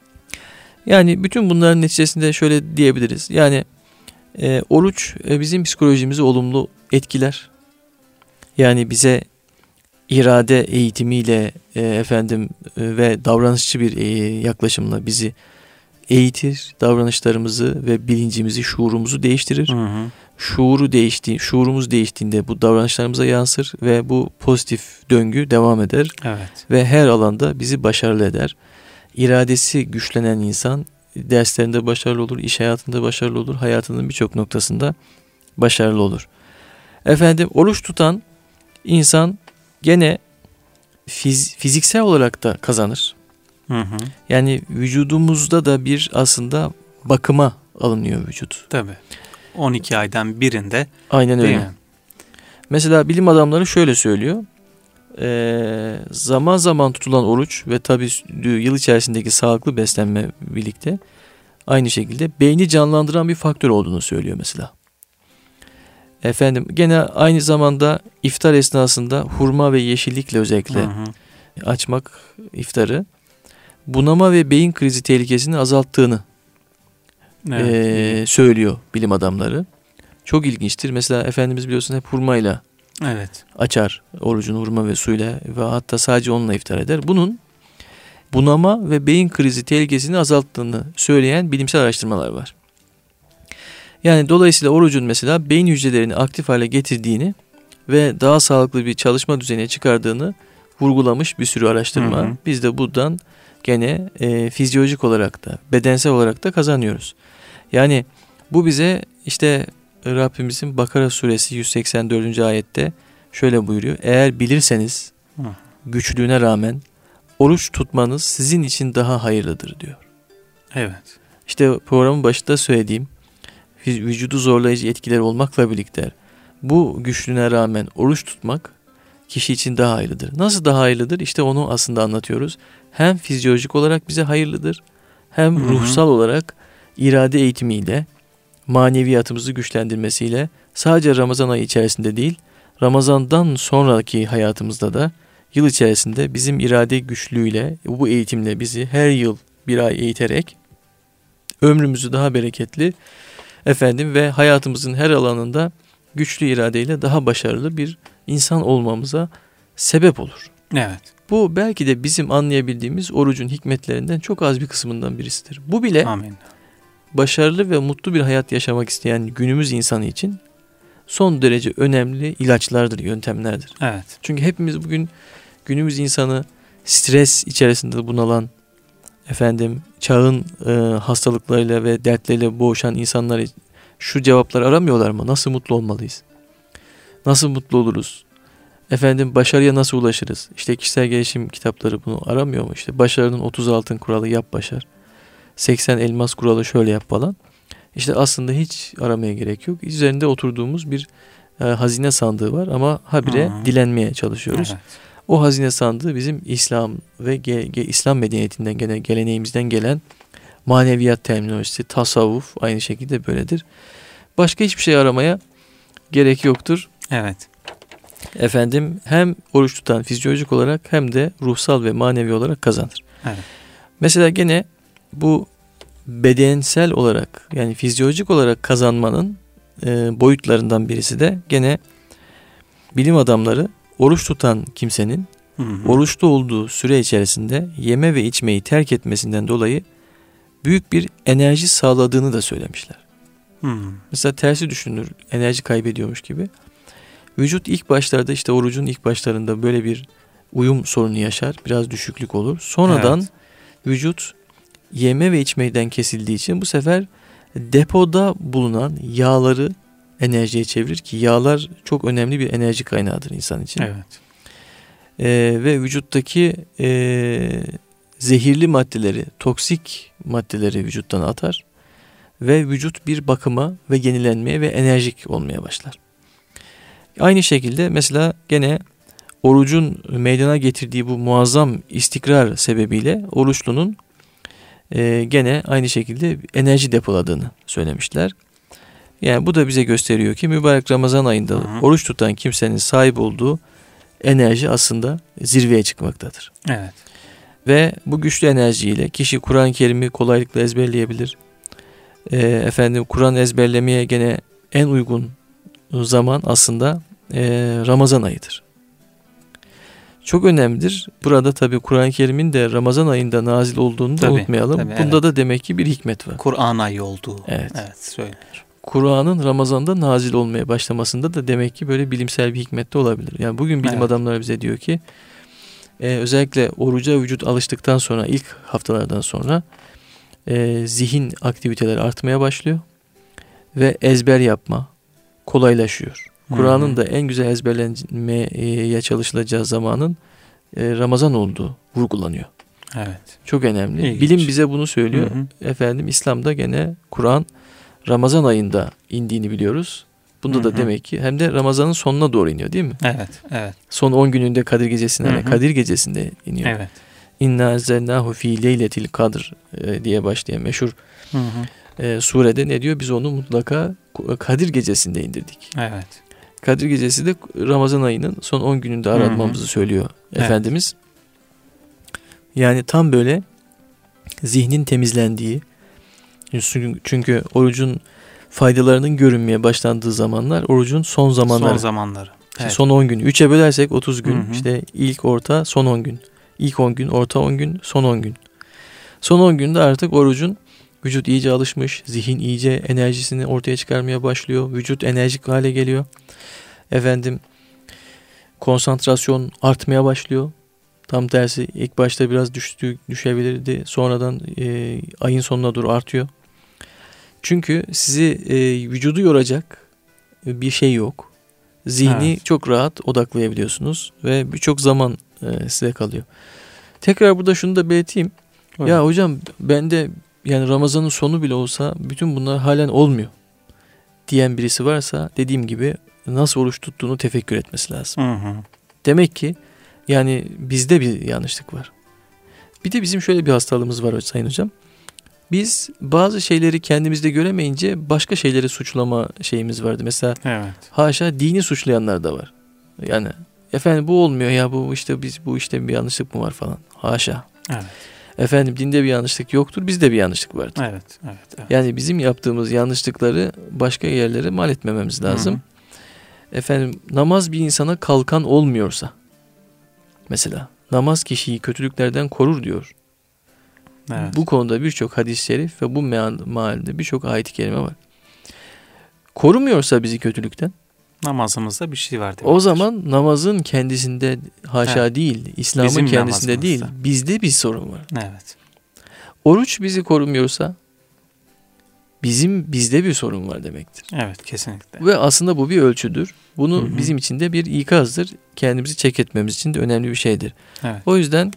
Yani bütün bunların neticesinde şöyle diyebiliriz. Yani oruç bizim psikolojimizi olumlu etkiler. Yani bize irade eğitimiyle ve davranışçı bir yaklaşımla bizi eğitir, davranışlarımızı ve bilincimizi, şuurumuzu değiştirir. Şuurumuz değiştiğinde bu davranışlarımıza yansır ve bu pozitif döngü devam eder. Evet. Ve her alanda bizi başarılı eder. İradesi güçlenen insan derslerinde başarılı olur, iş hayatında başarılı olur, hayatının birçok noktasında başarılı olur. Oruç tutan insan gene fiziksel olarak da kazanır. Yani vücudumuzda da bir aslında bakıma alınıyor vücut. Tabii. 12 aydan birinde. Aynen öyle. Mesela bilim adamları şöyle söylüyor. Zaman zaman tutulan oruç ve tabii yıl içerisindeki sağlıklı beslenme birlikte aynı şekilde beyni canlandıran bir faktör olduğunu söylüyor mesela. Efendim gene aynı zamanda iftar esnasında hurma ve yeşillikle özellikle açmak iftarı bunama ve beyin krizi tehlikesini azalttığını söylüyor bilim adamları. Çok ilginçtir. Mesela Efendimiz biliyorsun hep hurmayla açar orucunu, hurma ve suyla ve hatta sadece onunla iftar eder. Bunun bunama ve beyin krizi tehlikesini azalttığını söyleyen bilimsel araştırmalar var. Yani dolayısıyla orucun mesela beyin hücrelerini aktif hale getirdiğini ve daha sağlıklı bir çalışma düzenine çıkardığını vurgulamış bir sürü araştırma. Biz de buradan gene fizyolojik olarak da bedensel olarak da kazanıyoruz. Yani bu bize işte Rabbimizin Bakara suresi 184. ayette şöyle buyuruyor. Eğer bilirseniz güçlüğüne rağmen oruç tutmanız sizin için daha hayırlıdır diyor. Evet. İşte programın başında söylediğim vücudu zorlayıcı etkiler olmakla birlikte bu güçlüğüne rağmen oruç tutmak kişi için daha hayırlıdır. Nasıl daha hayırlıdır? İşte onu aslında anlatıyoruz. Hem fizyolojik olarak bize hayırlıdır, hem ruhsal olarak irade eğitimiyle, maneviyatımızı güçlendirmesiyle sadece Ramazan ayı içerisinde değil, Ramazan'dan sonraki hayatımızda da yıl içerisinde bizim irade güçlüğüyle, bu eğitimle bizi her yıl bir ay eğiterek ömrümüzü daha bereketli ve hayatımızın her alanında güçlü iradeyle daha başarılı bir insan olmamıza sebep olur. Evet. Bu belki de bizim anlayabildiğimiz orucun hikmetlerinden çok az bir kısmından birisidir. Bu bile başarılı ve mutlu bir hayat yaşamak isteyen günümüz insanı için son derece önemli ilaçlardır, yöntemlerdir. Evet. Çünkü hepimiz bugün günümüz insanı stres içerisinde bunalan, çağın hastalıklarıyla ve dertleriyle boğuşan insanlar şu cevapları aramıyorlar mı? Nasıl mutlu olmalıyız? Nasıl mutlu oluruz? Başarıya nasıl ulaşırız? İşte kişisel gelişim kitapları bunu aramıyor mu? İşte başarının 30 altın kuralı, yap başar. 80 elmas kuralı, şöyle yap falan. İşte aslında hiç aramaya gerek yok. Üzerinde oturduğumuz bir hazine sandığı var ama habire dilenmeye çalışıyoruz. Evet. O hazine sandığı bizim İslam ve İslam medeniyetinden geleneğimizden gelen maneviyat terminolojisi, tasavvuf aynı şekilde böyledir. Başka hiçbir şey aramaya gerek yoktur. Evet. Hem oruç tutan fizyolojik olarak hem de ruhsal ve manevi olarak kazanır. Evet. Mesela gene bu bedensel olarak yani fizyolojik olarak kazanmanın boyutlarından birisi de gene bilim adamları oruç tutan kimsenin oruçlu olduğu süre içerisinde yeme ve içmeyi terk etmesinden dolayı büyük bir enerji sağladığını da söylemişler. Mesela tersi düşünülür, enerji kaybediyormuş gibi. Vücut ilk başlarda işte orucun ilk başlarında böyle bir uyum sorunu yaşar, biraz düşüklük olur. Sonradan vücut yeme ve içmeden kesildiği için bu sefer depoda bulunan yağları enerjiye çevirir ki yağlar çok önemli bir enerji kaynağıdır insan için. Evet. Ve vücuttaki zehirli maddeleri, toksik maddeleri vücuttan atar ve vücut bir bakıma ve yenilenmeye ve enerjik olmaya başlar. Aynı şekilde mesela gene orucun meydana getirdiği bu muazzam istikrar sebebiyle oruçlunun gene aynı şekilde enerji depoladığını söylemişler. Yani bu da bize gösteriyor ki mübarek Ramazan ayında oruç tutan kimsenin sahip olduğu enerji aslında zirveye çıkmaktadır. Evet. Ve bu güçlü enerjiyle kişi Kur'an-ı Kerim'i kolaylıkla ezberleyebilir. Kur'an ezberlemeye gene en uygun zaman aslında Ramazan ayıdır. Çok önemlidir. Burada tabii Kur'an-ı Kerim'in de Ramazan ayında nazil olduğunu da unutmayalım. Bunda da demek ki bir hikmet var. Kur'an ayı olduğu. Evet. Söylenir. Kur'an'ın Ramazan'da nazil olmaya başlamasında da demek ki böyle bilimsel bir hikmet de olabilir. Yani bugün bilim adamları bize diyor ki özellikle oruca vücut alıştıktan sonra ilk haftalardan sonra zihin aktiviteleri artmaya başlıyor ve ezber yapma kolaylaşıyor. Kur'an'ın da en güzel ezberlenmeye çalışılacağı zamanın Ramazan olduğu vurgulanıyor. Evet. Çok önemli. İlginç. Bilim bize bunu söylüyor. İslam'da gene Kur'an Ramazan ayında indiğini biliyoruz. Bunda da demek ki hem de Ramazan'ın sonuna doğru iniyor değil mi? Evet. Son 10 gününde Kadir Gecesi'nde Kadir Gecesi'nde iniyor. Evet. İnna enzelnahu fi leyletil kadr diye başlayan meşhur surede ne diyor? Biz onu mutlaka Kadir gecesinde indirdik. Evet. Kadir gecesi de Ramazan ayının son 10 gününde aratmamızı söylüyor Efendimiz. Yani tam böyle zihnin temizlendiği, çünkü orucun faydalarının görünmeye başlandığı zamanlar orucun son zamanları. Son zamanları. Evet. Son 10 gün. 3'e bölersek 30 gün. İşte ilk, orta, son 10 gün. İlk 10 gün, orta 10 gün, son 10 gün. Son 10 günde artık orucun vücut iyice alışmış. Zihin iyice enerjisini ortaya çıkarmaya başlıyor. Vücut enerjik hale geliyor. Konsantrasyon artmaya başlıyor. Tam tersi ilk başta biraz düşebilirdi. Sonradan ayın sonuna doğru artıyor. Çünkü sizi vücudu yoracak bir şey yok. Zihni çok rahat odaklayabiliyorsunuz ve birçok zaman size kalıyor. Tekrar burada şunu da belirteyim. Evet. Ya hocam bende yani Ramazan'ın sonu bile olsa bütün bunlar halen olmuyor diyen birisi varsa dediğim gibi nasıl oruç tuttuğunu tefekkür etmesi lazım. Demek ki yani bizde bir yanlışlık var. Bir de bizim şöyle bir hastalığımız var Sayın Hocam. Biz bazı şeyleri kendimizde göremeyince başka şeyleri suçlama şeyimiz vardı. Mesela haşa dini suçlayanlar da var. Yani efendim bu olmuyor ya, bu işte bir yanlışlık mı var falan. Haşa. Evet. Efendim dinde bir yanlışlık yoktur, bizde bir yanlışlık vardır. Evet. Yani bizim yaptığımız yanlışlıkları başka yerlere mal etmememiz lazım. Efendim namaz bir insana kalkan olmuyorsa, mesela namaz kişiyi kötülüklerden korur diyor. Evet. Bu konuda birçok hadis-i şerif ve bu mealde birçok ayet-i kerime var. Korumuyorsa bizi kötülükten, namazımızda bir şey var demektir. O zaman namazın kendisinde haşa değil, İslam'ın bizim kendisinde değil, bizde bir sorun var. Evet. Oruç bizi korumuyorsa bizde bir sorun var demektir. Evet, kesinlikle. Ve aslında bu bir ölçüdür. Bunu bizim için de bir ikazdır. Kendimizi çek etmemiz için de önemli bir şeydir. Evet. O yüzden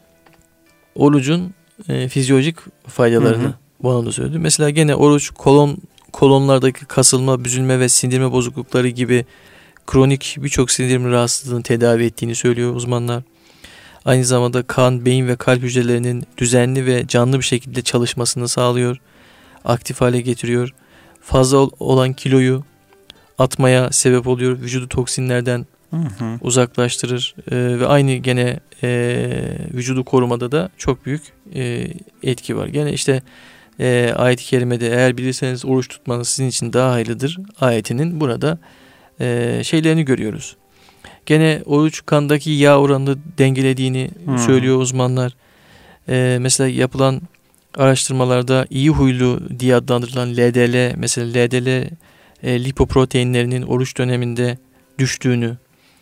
orucun fizyolojik faydalarını bu anlamda söyledim. Mesela gene oruç kolonlardaki kasılma, büzülme ve sindirme bozuklukları gibi kronik birçok sindirim rahatsızlığını tedavi ettiğini söylüyor uzmanlar. Aynı zamanda kan, beyin ve kalp hücrelerinin düzenli ve canlı bir şekilde çalışmasını sağlıyor. Aktif hale getiriyor. Fazla olan kiloyu atmaya sebep oluyor. Vücudu toksinlerden uzaklaştırır. Ve aynı gene vücudu korumada da çok büyük etki var. Gene işte ayet-i kerimede eğer bilirseniz oruç tutmanız sizin için daha hayırlıdır ayetinin burada şeylerini görüyoruz. Gene oruç kandaki yağ oranını dengelediğini söylüyor uzmanlar. Mesela yapılan araştırmalarda iyi huylu diye adlandırılan LDL, mesela LDL lipoproteinlerinin oruç döneminde düştüğünü,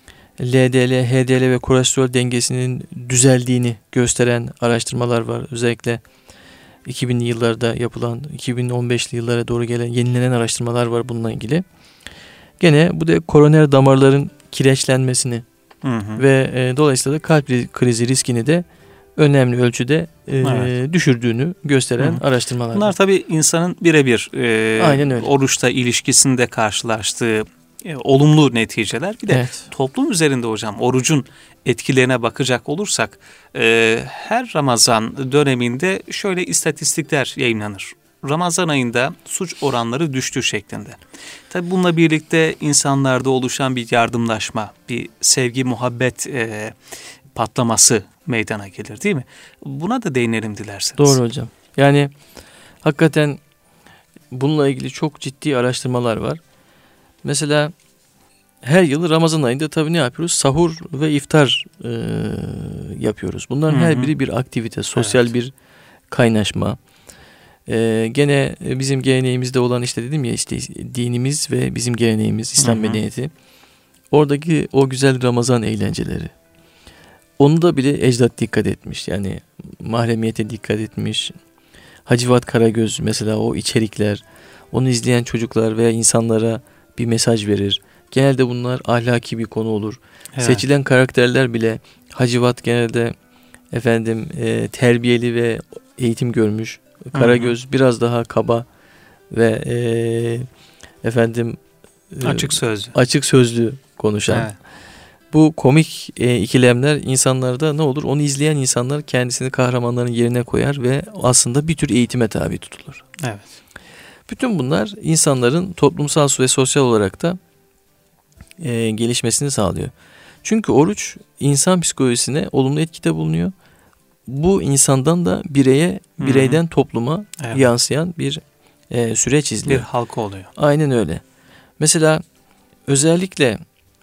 LDL, HDL ve kolesterol dengesinin düzeldiğini gösteren araştırmalar var. Özellikle 2000'li yıllarda yapılan, 2015'li yıllara doğru gelen yenilenen araştırmalar var bununla ilgili. Gene bu da koroner damarların kireçlenmesini ve dolayısıyla da kalp krizi riskini de önemli ölçüde düşürdüğünü gösteren araştırmalar. Bunlar tabii insanın birebir oruçta ilişkisinde karşılaştığı olumlu neticeler. Bir de toplum üzerinde hocam orucun etkilerine bakacak olursak her Ramazan döneminde şöyle istatistikler yayınlanır. Ramazan ayında suç oranları düştü şeklinde. Tabii bununla birlikte insanlarda oluşan bir yardımlaşma, bir sevgi, muhabbet patlaması meydana gelir değil mi? Buna da değinelim dilerseniz. Doğru hocam. Yani hakikaten bununla ilgili çok ciddi araştırmalar var. Mesela her yıl Ramazan ayında tabii ne yapıyoruz? Sahur ve iftar yapıyoruz. Bunların her biri bir aktivite, sosyal bir kaynaşma. Gene bizim geleneğimizde olan işte dedim ya işte dinimiz ve bizim geleneğimiz İslam medeniyeti. Oradaki o güzel Ramazan eğlenceleri. Onu da bile ecdat dikkat etmiş. Yani mahremiyete dikkat etmiş. Hacivat Karagöz mesela o içerikler, onu izleyen çocuklar veya insanlara bir mesaj verir. Genelde bunlar ahlaki bir konu olur. Evet. Seçilen karakterler bile Hacivat genelde terbiyeli ve eğitim görmüş. Karagöz biraz daha kaba ve açık sözlü konuşan. Evet. Bu komik ikilemler insanlarda ne olur? Onu izleyen insanlar kendisini kahramanların yerine koyar ve aslında bir tür eğitime tabi tutulur. Evet. Bütün bunlar insanların toplumsal ve sosyal olarak da gelişmesini sağlıyor. Çünkü oruç insan psikolojisine olumlu etkide bulunuyor. Bu insandan da bireyden topluma yansıyan bir süreç izliyor. Bir halka oluyor. Aynen öyle. Mesela özellikle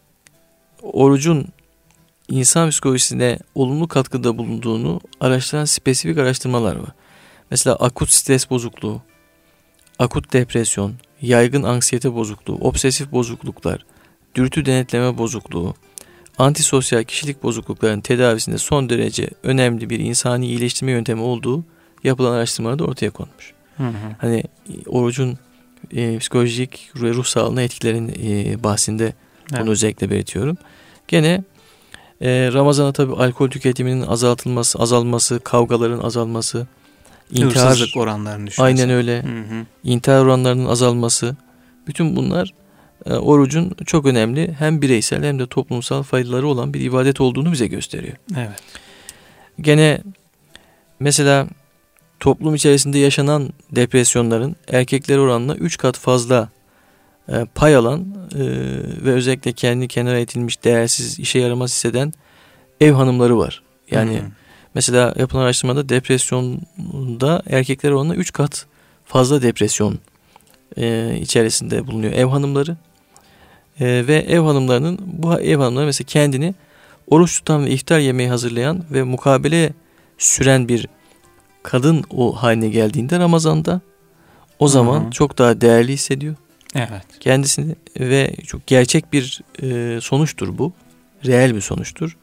orucun insan psikolojisine olumlu katkıda bulunduğunu araştıran spesifik araştırmalar var. Mesela akut stres bozukluğu, akut depresyon, yaygın anksiyete bozukluğu, obsesif bozukluklar, dürtü denetleme bozukluğu, antisosyal kişilik bozukluklarının tedavisinde son derece önemli bir insani iyileştirme yöntemi olduğu yapılan araştırmalarda ortaya konmuş. Hani orucun psikolojik ve ruh sağlığına etkilerin bahsinde bunu özellikle belirtiyorum. Gene Ramazan'a tabii alkol tüketiminin azalması, kavgaların azalması, hırsızlık oranlarının düşmesi. Aynen öyle. İntihar oranlarının azalması. Bütün bunlar orucun çok önemli hem bireysel hem de toplumsal faydaları olan bir ibadet olduğunu bize gösteriyor. Evet. Gene mesela toplum içerisinde yaşanan depresyonların erkekler oranla 3 kat fazla pay alan ve özellikle kendi kenara itilmiş, değersiz, işe yaramaz hisseden ev hanımları var. Yani mesela yapılan araştırmada depresyonda erkekler oranla 3 kat fazla depresyon içerisinde bulunuyor ev hanımları. Ve ev hanımlarının, bu ev hanımları mesela kendini oruç tutan ve iftar yemeği hazırlayan ve mukabele süren bir kadın o haline geldiğinde Ramazan'da o zaman çok daha değerli hissediyor. Evet. Kendisini ve çok gerçek bir sonuçtur bu. Reel bir sonuçtur.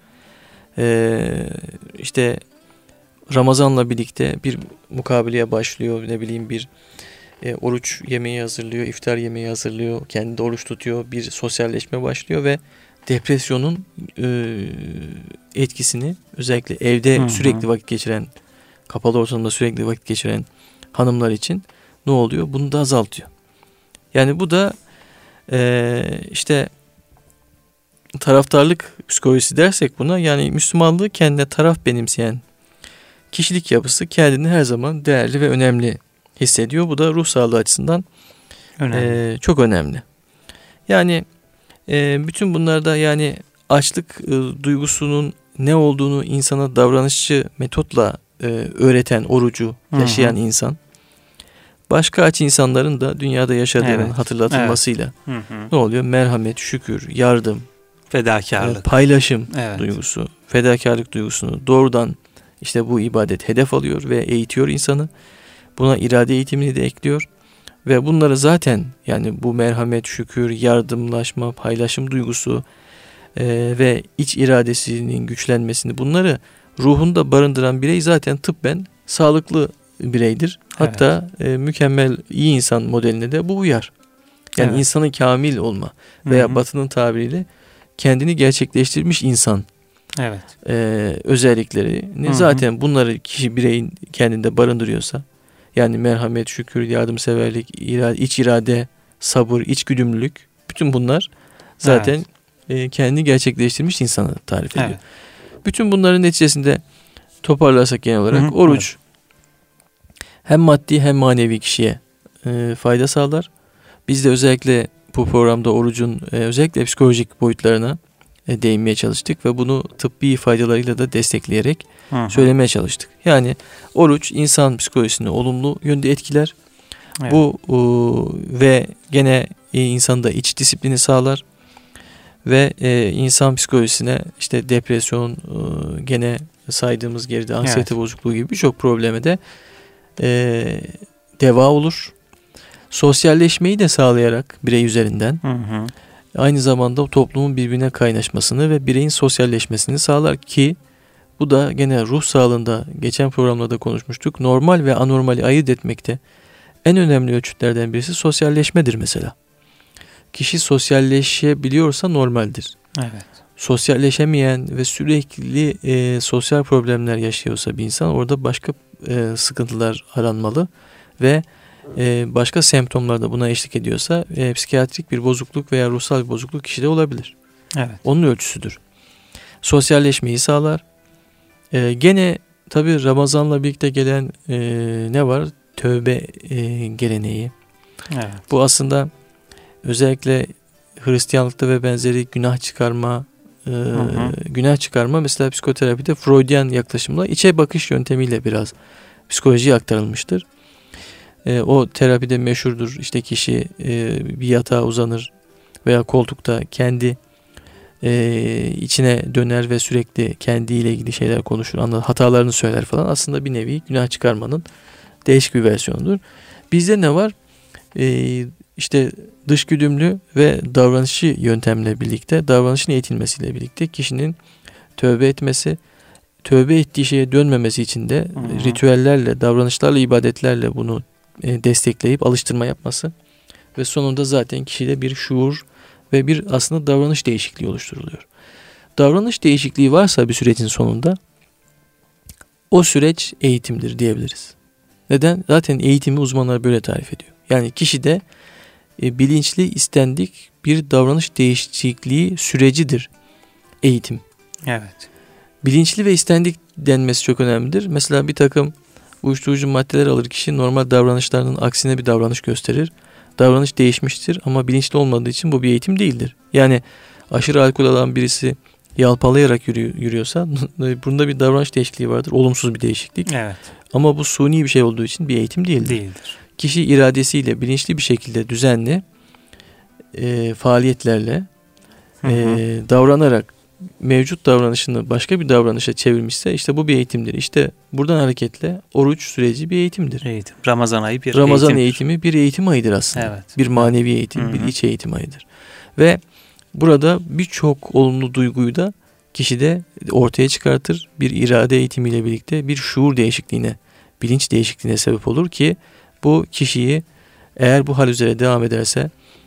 İşte Ramazan'la birlikte bir mukabeleye başlıyor. Ne bileyim bir oruç yemeği hazırlıyor, iftar yemeği hazırlıyor. Kendi de oruç tutuyor. Bir sosyalleşme başlıyor ve depresyonun etkisini özellikle evde sürekli vakit geçiren, kapalı ortamda sürekli vakit geçiren hanımlar için ne oluyor? Bunu da azaltıyor. Yani bu da işte taraftarlık psikolojisi dersek buna, yani Müslümanlığı kendine taraf benimseyen kişilik yapısı kendini her zaman değerli ve önemli hissediyor. Bu da ruh sağlığı açısından çok önemli. Yani bütün bunlarda yani açlık duygusunun ne olduğunu insana davranışçı metotla öğreten, orucu yaşayan insan, başka aç insanların da dünyada yaşadığının hatırlatılmasıyla ne oluyor? Merhamet, şükür, yardım, fedakarlık, paylaşım duygusu, fedakarlık duygusunu doğrudan işte bu ibadet hedef alıyor ve eğitiyor insanı. Buna irade eğitimini de ekliyor. Ve bunları zaten yani bu merhamet, şükür, yardımlaşma, paylaşım duygusu ve iç iradesinin güçlenmesini, bunları ruhunda barındıran birey zaten tıbben sağlıklı bireydir. Hatta mükemmel iyi insan modeline de bu uyar. Yani insanın kamil olma veya Batı'nın tabiriyle kendini gerçekleştirmiş insan özelliklerini zaten bunları kişi bireyin kendinde barındırıyorsa, yani merhamet, şükür, yardımseverlik, iç irade, sabır, içgüdümlülük, bütün bunlar zaten kendini gerçekleştirmiş insanı tarif ediyor. Bütün bunların neticesinde toparlarsak genel olarak oruç hem maddi hem manevi kişiye fayda sağlar. Biz de özellikle bu programda orucun özellikle psikolojik boyutlarına değinmeye çalıştık ve bunu tıbbi faydalarıyla da destekleyerek söylemeye çalıştık. Yani oruç insan psikolojisini olumlu yönde etkiler. Bu ve gene insanda iç disiplini sağlar ve insan psikolojisine işte depresyon, gene saydığımız geride anksiyete bozukluğu gibi birçok probleme de deva olur. Sosyalleşmeyi de sağlayarak birey üzerinden aynı zamanda toplumun birbirine kaynaşmasını ve bireyin sosyalleşmesini sağlar ki bu da gene ruh sağlığında geçen programlarda konuşmuştuk. Normal ve anormali ayırt etmekte en önemli ölçütlerden birisi sosyalleşmedir mesela. Kişi sosyalleşebiliyorsa normaldir. Sosyalleşemeyen ve sürekli sosyal problemler yaşıyorsa bir insan, orada başka sıkıntılar aranmalı ve başka semptomlar da buna eşlik ediyorsa psikiyatrik bir bozukluk veya ruhsal bir bozukluk kişide olabilir. Onun ölçüsüdür. Sosyalleşmeyi sağlar. Gene tabii Ramazan'la birlikte gelen ne var? Tövbe geleneği. Evet. Bu aslında özellikle Hristiyanlıkta ve benzeri günah çıkarma mesela psikoterapide Freudian yaklaşımla içe bakış yöntemiyle biraz psikolojiye aktarılmıştır. O terapide meşhurdur. İşte kişi bir yatağa uzanır veya koltukta kendi içine döner ve sürekli kendiyle ilgili şeyler konuşur, hatalarını söyler falan. Aslında bir nevi günah çıkarmanın değişik bir versiyonudur. Bizde ne var? İşte dışgüdümlü ve davranışı yöntemle birlikte, davranışın eğitilmesiyle birlikte kişinin tövbe etmesi, tövbe ettiği şeye dönmemesi için de ritüellerle, davranışlarla, ibadetlerle bunu destekleyip alıştırma yapması ve sonunda zaten kişide bir şuur ve bir aslında davranış değişikliği oluşturuluyor. Davranış değişikliği varsa bir sürecin sonunda o süreç eğitimdir diyebiliriz. Neden? Zaten eğitimi uzmanlar böyle tarif ediyor. Yani kişide bilinçli, istendik bir davranış değişikliği sürecidir eğitim. Evet. Bilinçli ve istendik denmesi çok önemlidir. Mesela bir takım uyuşturucu maddeler alır kişi, normal davranışlarının aksine bir davranış gösterir. Davranış değişmiştir ama bilinçli olmadığı için bu bir eğitim değildir. Yani aşırı alkol alan birisi yalpalayarak yürüyorsa bunda bir davranış değişikliği vardır. Olumsuz bir değişiklik. Evet. Ama bu suni bir şey olduğu için bir eğitim değildir. Kişi iradesiyle bilinçli bir şekilde düzenli faaliyetlerle davranarak mevcut davranışını başka bir davranışa çevirmişse işte bu bir eğitimdir. İşte buradan hareketle oruç süreci bir eğitimdir. Eğitim. Ramazan ayı bir Ramazan eğitimi bir eğitim ayıdır aslında. Evet. Bir manevi eğitim, bir iç eğitim ayıdır. Ve burada birçok olumlu duyguyu da kişide ortaya çıkartır. Bir irade eğitimiyle birlikte bir şuur değişikliğine, bilinç değişikliğine sebep olur ki bu kişiyi eğer bu hal üzere devam ederse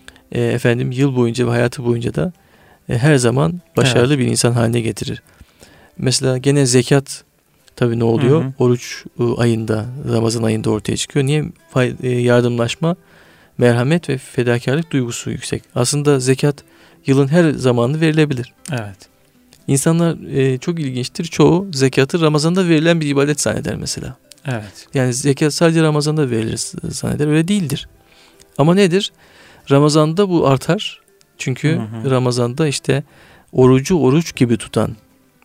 yıl boyunca ve hayatı boyunca da her zaman başarılı bir insan haline getirir. Mesela gene zekat tabii ne oluyor? Oruç ayında, Ramazan ayında ortaya çıkıyor. Niye? Yardımlaşma, merhamet ve fedakarlık duygusu yüksek. Aslında zekat yılın her zamanı verilebilir. Evet. İnsanlar çok ilginçtir. Çoğu zekatı Ramazan'da verilen bir ibadet zanneder mesela. Evet. Yani zekat sadece Ramazan'da verilir zanneder. Öyle değildir. Ama nedir? Ramazan'da bu artar. Çünkü Ramazan'da işte orucu oruç gibi tutan,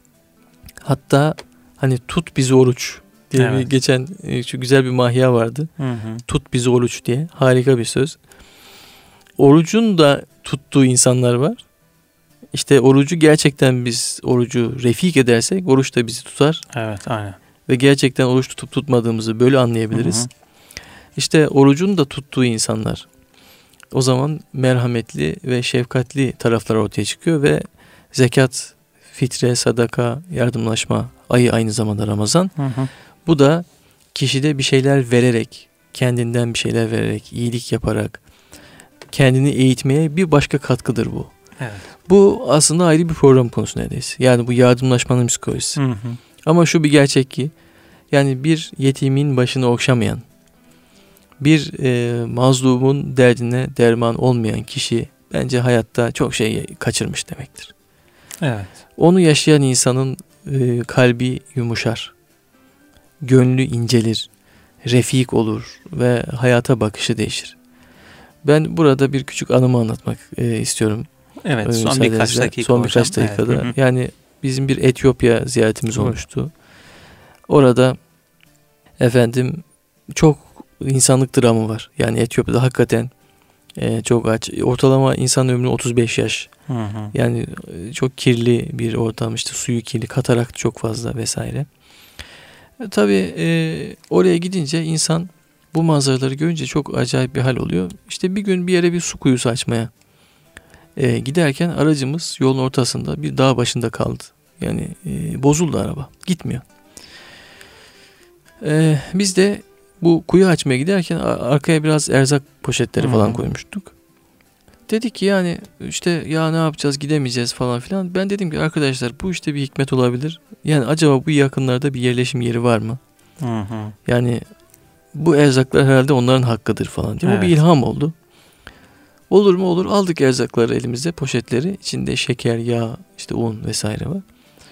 hatta hani tut bizi oruç diye bir geçen şu güzel bir mahya vardı. Tut bizi oruç diye. Harika bir söz. Orucun da tuttuğu insanlar var. İşte orucu gerçekten biz orucu refik edersek oruç da bizi tutar. Evet, aynen. Ve gerçekten oruç tutup tutmadığımızı böyle anlayabiliriz. İşte orucun da tuttuğu insanlar o zaman merhametli ve şefkatli taraflar ortaya çıkıyor ve zekat, fitre, sadaka, yardımlaşma ayı aynı zamanda Ramazan. Bu da kişide bir şeyler vererek, kendinden bir şeyler vererek, iyilik yaparak kendini eğitmeye bir başka katkıdır bu. Evet. Bu aslında ayrı bir program konusu neredeyse. Yani bu yardımlaşmanın psikolojisi. Ama şu bir gerçek ki yani bir yetimin başını okşamayan, bir mazlumun derdine derman olmayan kişi bence hayatta çok şey kaçırmış demektir. Evet. Onu yaşayan insanın kalbi yumuşar, gönlü incelir, refik olur ve hayata bakışı değişir. Ben burada bir küçük anımı anlatmak istiyorum. Evet, son birkaç dakikada. Evet. Yani bizim bir Etiyopya ziyaretimiz olmuştu. Orada çok insanlık dramı var. Yani Etiyopya'da hakikaten çok aç. Ortalama insan ömrü 35 yaş. Yani çok kirli bir ortam, işte suyu kirli, katarakt çok fazla vesaire. Tabii oraya gidince insan bu manzaraları görünce çok acayip bir hal oluyor. İşte bir gün bir yere bir su kuyusu açmaya giderken aracımız yolun ortasında bir dağ başında kaldı. Yani bozuldu araba. Gitmiyor. Biz de bu kuyu açmaya giderken arkaya biraz erzak poşetleri falan koymuştuk. Dedik ki yani işte ya ne yapacağız, gidemeyeceğiz falan filan. Ben dedim ki arkadaşlar bu işte bir hikmet olabilir. Yani acaba bu yakınlarda bir yerleşim yeri var mı? Yani bu erzaklar herhalde onların hakkıdır falan diye. Evet. Bu bir ilham oldu. Olur mu olur, aldık erzakları elimize, poşetleri. İçinde şeker, yağ, işte un vesaire var.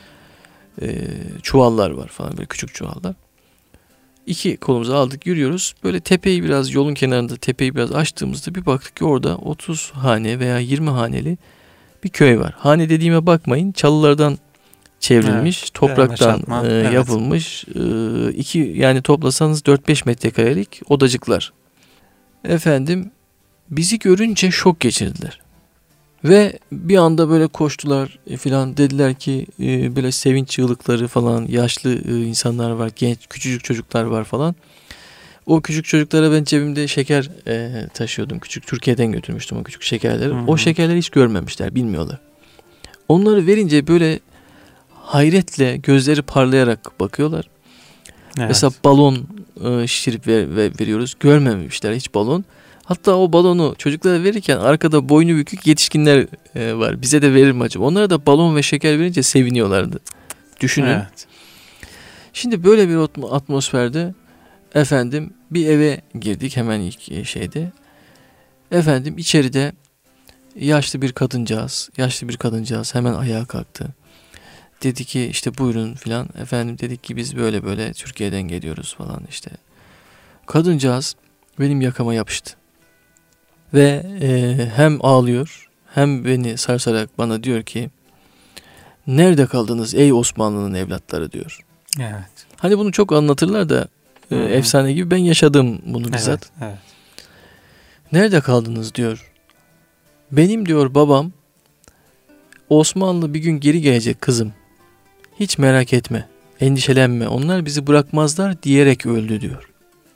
çuvallar var falan, böyle küçük çuvallar. 2 kolumuzu aldık, yürüyoruz. Böyle tepeyi biraz, yolun kenarında tepeyi biraz açtığımızda bir baktık ki orada 30 hane veya 20 haneli bir köy var. Hane dediğime bakmayın, çalılardan çevrilmiş, Evet, topraktan yapılmış. Yani toplasanız 4-5 metrekarelik odacıklar. Efendim, bizi görünce şok geçirdiler. Ve bir anda böyle koştular filan, dediler ki böyle sevinç çığlıkları falan, yaşlı insanlar var, genç küçücük çocuklar var falan. O küçük çocuklara ben cebimde şeker taşıyordum. Küçük, Türkiye'den götürmüştüm o küçük şekerleri. O şekerleri hiç görmemişler, bilmiyorlar. Onları verince böyle hayretle gözleri parlayarak bakıyorlar. Evet. Mesela balon şişirip veriyoruz. Görmemişler hiç balon. Hatta o balonu çocuklara verirken arkada boynu bükük yetişkinler var. Bize de verir mi acaba? Onlara da balon ve şeker verince seviniyorlardı. Düşünün. Evet. Şimdi böyle bir atmosferde efendim bir eve girdik hemen ilk şeyde. Efendim içeride yaşlı bir kadıncağız hemen ayağa kalktı. Dedi ki işte buyurun filan. Efendim dedik ki biz böyle böyle Türkiye'den geliyoruz falan işte. Kadıncağız benim yakama yapıştı. Ve hem ağlıyor hem beni sarsarak bana diyor ki nerede kaldınız ey Osmanlı'nın evlatları diyor. Evet. Hani bunu çok anlatırlar da efsane gibi, ben yaşadım bunu bizzat. Evet. Nerede kaldınız diyor. Benim diyor babam, Osmanlı bir gün geri gelecek kızım. Hiç merak etme, endişelenme, onlar bizi bırakmazlar diyerek öldü diyor.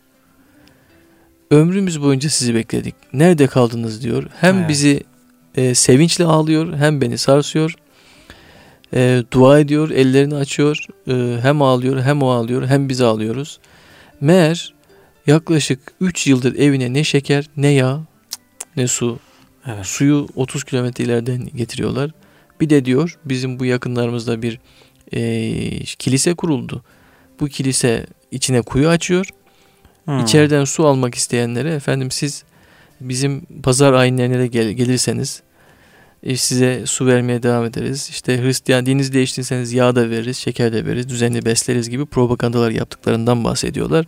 Ömrümüz boyunca sizi bekledik. Nerede kaldınız diyor. Hem bizi sevinçle ağlıyor, hem beni sarsıyor. Dua ediyor, ellerini açıyor. Hem ağlıyor, hem o ağlıyor, hem biz ağlıyoruz. Meğer yaklaşık 3 yıldır evine ne şeker, ne yağ, ne su. Evet. Suyu 30 kilometre ileriden getiriyorlar. Bir de diyor bizim bu yakınlarımızda bir kilise kuruldu. Bu kilise içine kuyu açıyor. İçeriden su almak isteyenlere efendim siz bizim pazar ayinlerine de gelirseniz size su vermeye devam ederiz. İşte Hristiyan dininizi değiştirirseniz yağ da veririz, şeker de veririz, düzenli besleriz gibi propagandalar yaptıklarından bahsediyorlar.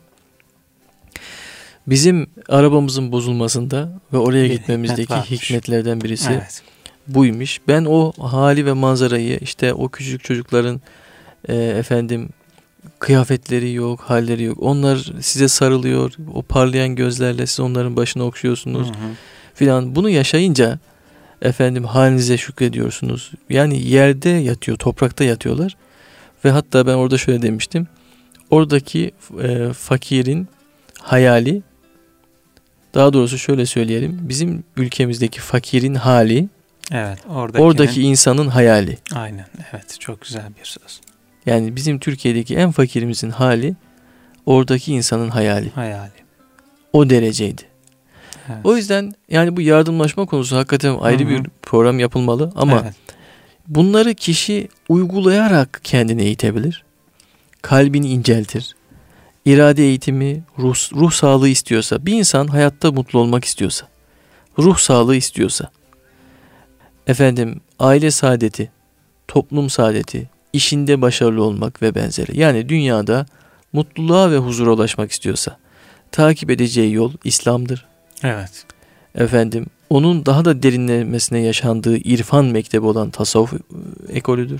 Bizim arabamızın bozulmasında ve oraya gitmemizdeki hikmetlerden birisi buymuş. Ben o hali ve manzarayı, işte o küçük çocukların efendim kıyafetleri yok, halleri yok. Onlar size sarılıyor. O parlayan gözlerle siz onların başını okşuyorsunuz filan. Bunu yaşayınca efendim halinize şükrediyorsunuz. Yani yerde yatıyor, toprakta yatıyorlar. Ve hatta ben orada şöyle demiştim. Oradaki fakirin hayali, daha doğrusu şöyle söyleyelim. Bizim ülkemizdeki fakirin hali, oradaki insanın hayali. Aynen, evet, çok güzel bir söz. Yani bizim Türkiye'deki en fakirimizin hali, oradaki insanın hayali. O dereceydi. Evet. O yüzden yani bu yardımlaşma konusu hakikaten ayrı bir program yapılmalı ama bunları kişi uygulayarak kendini eğitebilir. Kalbini inceltir. İrade eğitimi, ruh sağlığı istiyorsa, bir insan hayatta mutlu olmak istiyorsa, ruh sağlığı istiyorsa, efendim aile saadeti, toplum saadeti, işinde başarılı olmak ve benzeri. Yani dünyada mutluluğa ve huzura ulaşmak istiyorsa takip edeceği yol İslam'dır. Evet. Efendim onun daha da derinlemesine yaşandığı irfan mektebi olan tasavvuf ekolüdür.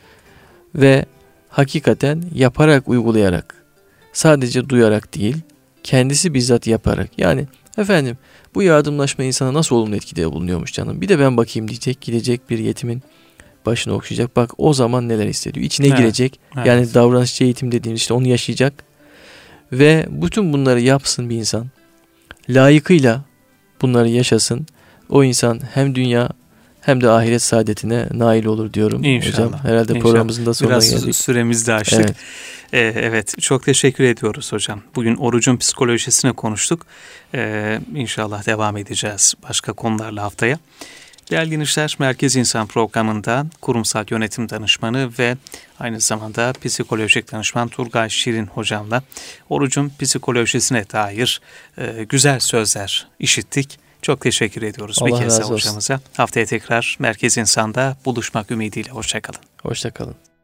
Ve hakikaten yaparak, uygulayarak, sadece duyarak değil, kendisi bizzat yaparak. Yani efendim bu yardımlaşma insana nasıl olumlu etkide bulunuyormuş canım. Bir de ben bakayım diyecek, gidecek bir yetimin başını okşayacak. Bak o zaman neler hissediyor. İçine girecek. Yani davranışçı eğitim dediğimiz işte onu yaşayacak. Ve bütün bunları yapsın bir insan. Layıkıyla bunları yaşasın. O insan hem dünya hem de ahiret saadetine nail olur diyorum. İnşallah. Hocam herhalde programımızın da sonuna geldik. Biraz süremizi de aştık. Evet, çok teşekkür ediyoruz hocam. Bugün orucun psikolojisine konuştuk. İnşallah devam edeceğiz başka konularla haftaya. Değerli dinleyiciler, Merkez İnsan programında kurumsal yönetim danışmanı ve aynı zamanda psikolojik danışman Turgay Şirin hocamla orucun psikolojisine dair güzel sözler işittik. Çok teşekkür ediyoruz bir kez hocamıza. Haftaya tekrar Merkez İnsan'da buluşmak ümidiyle. Hoşça kalın. Hoşça kalın.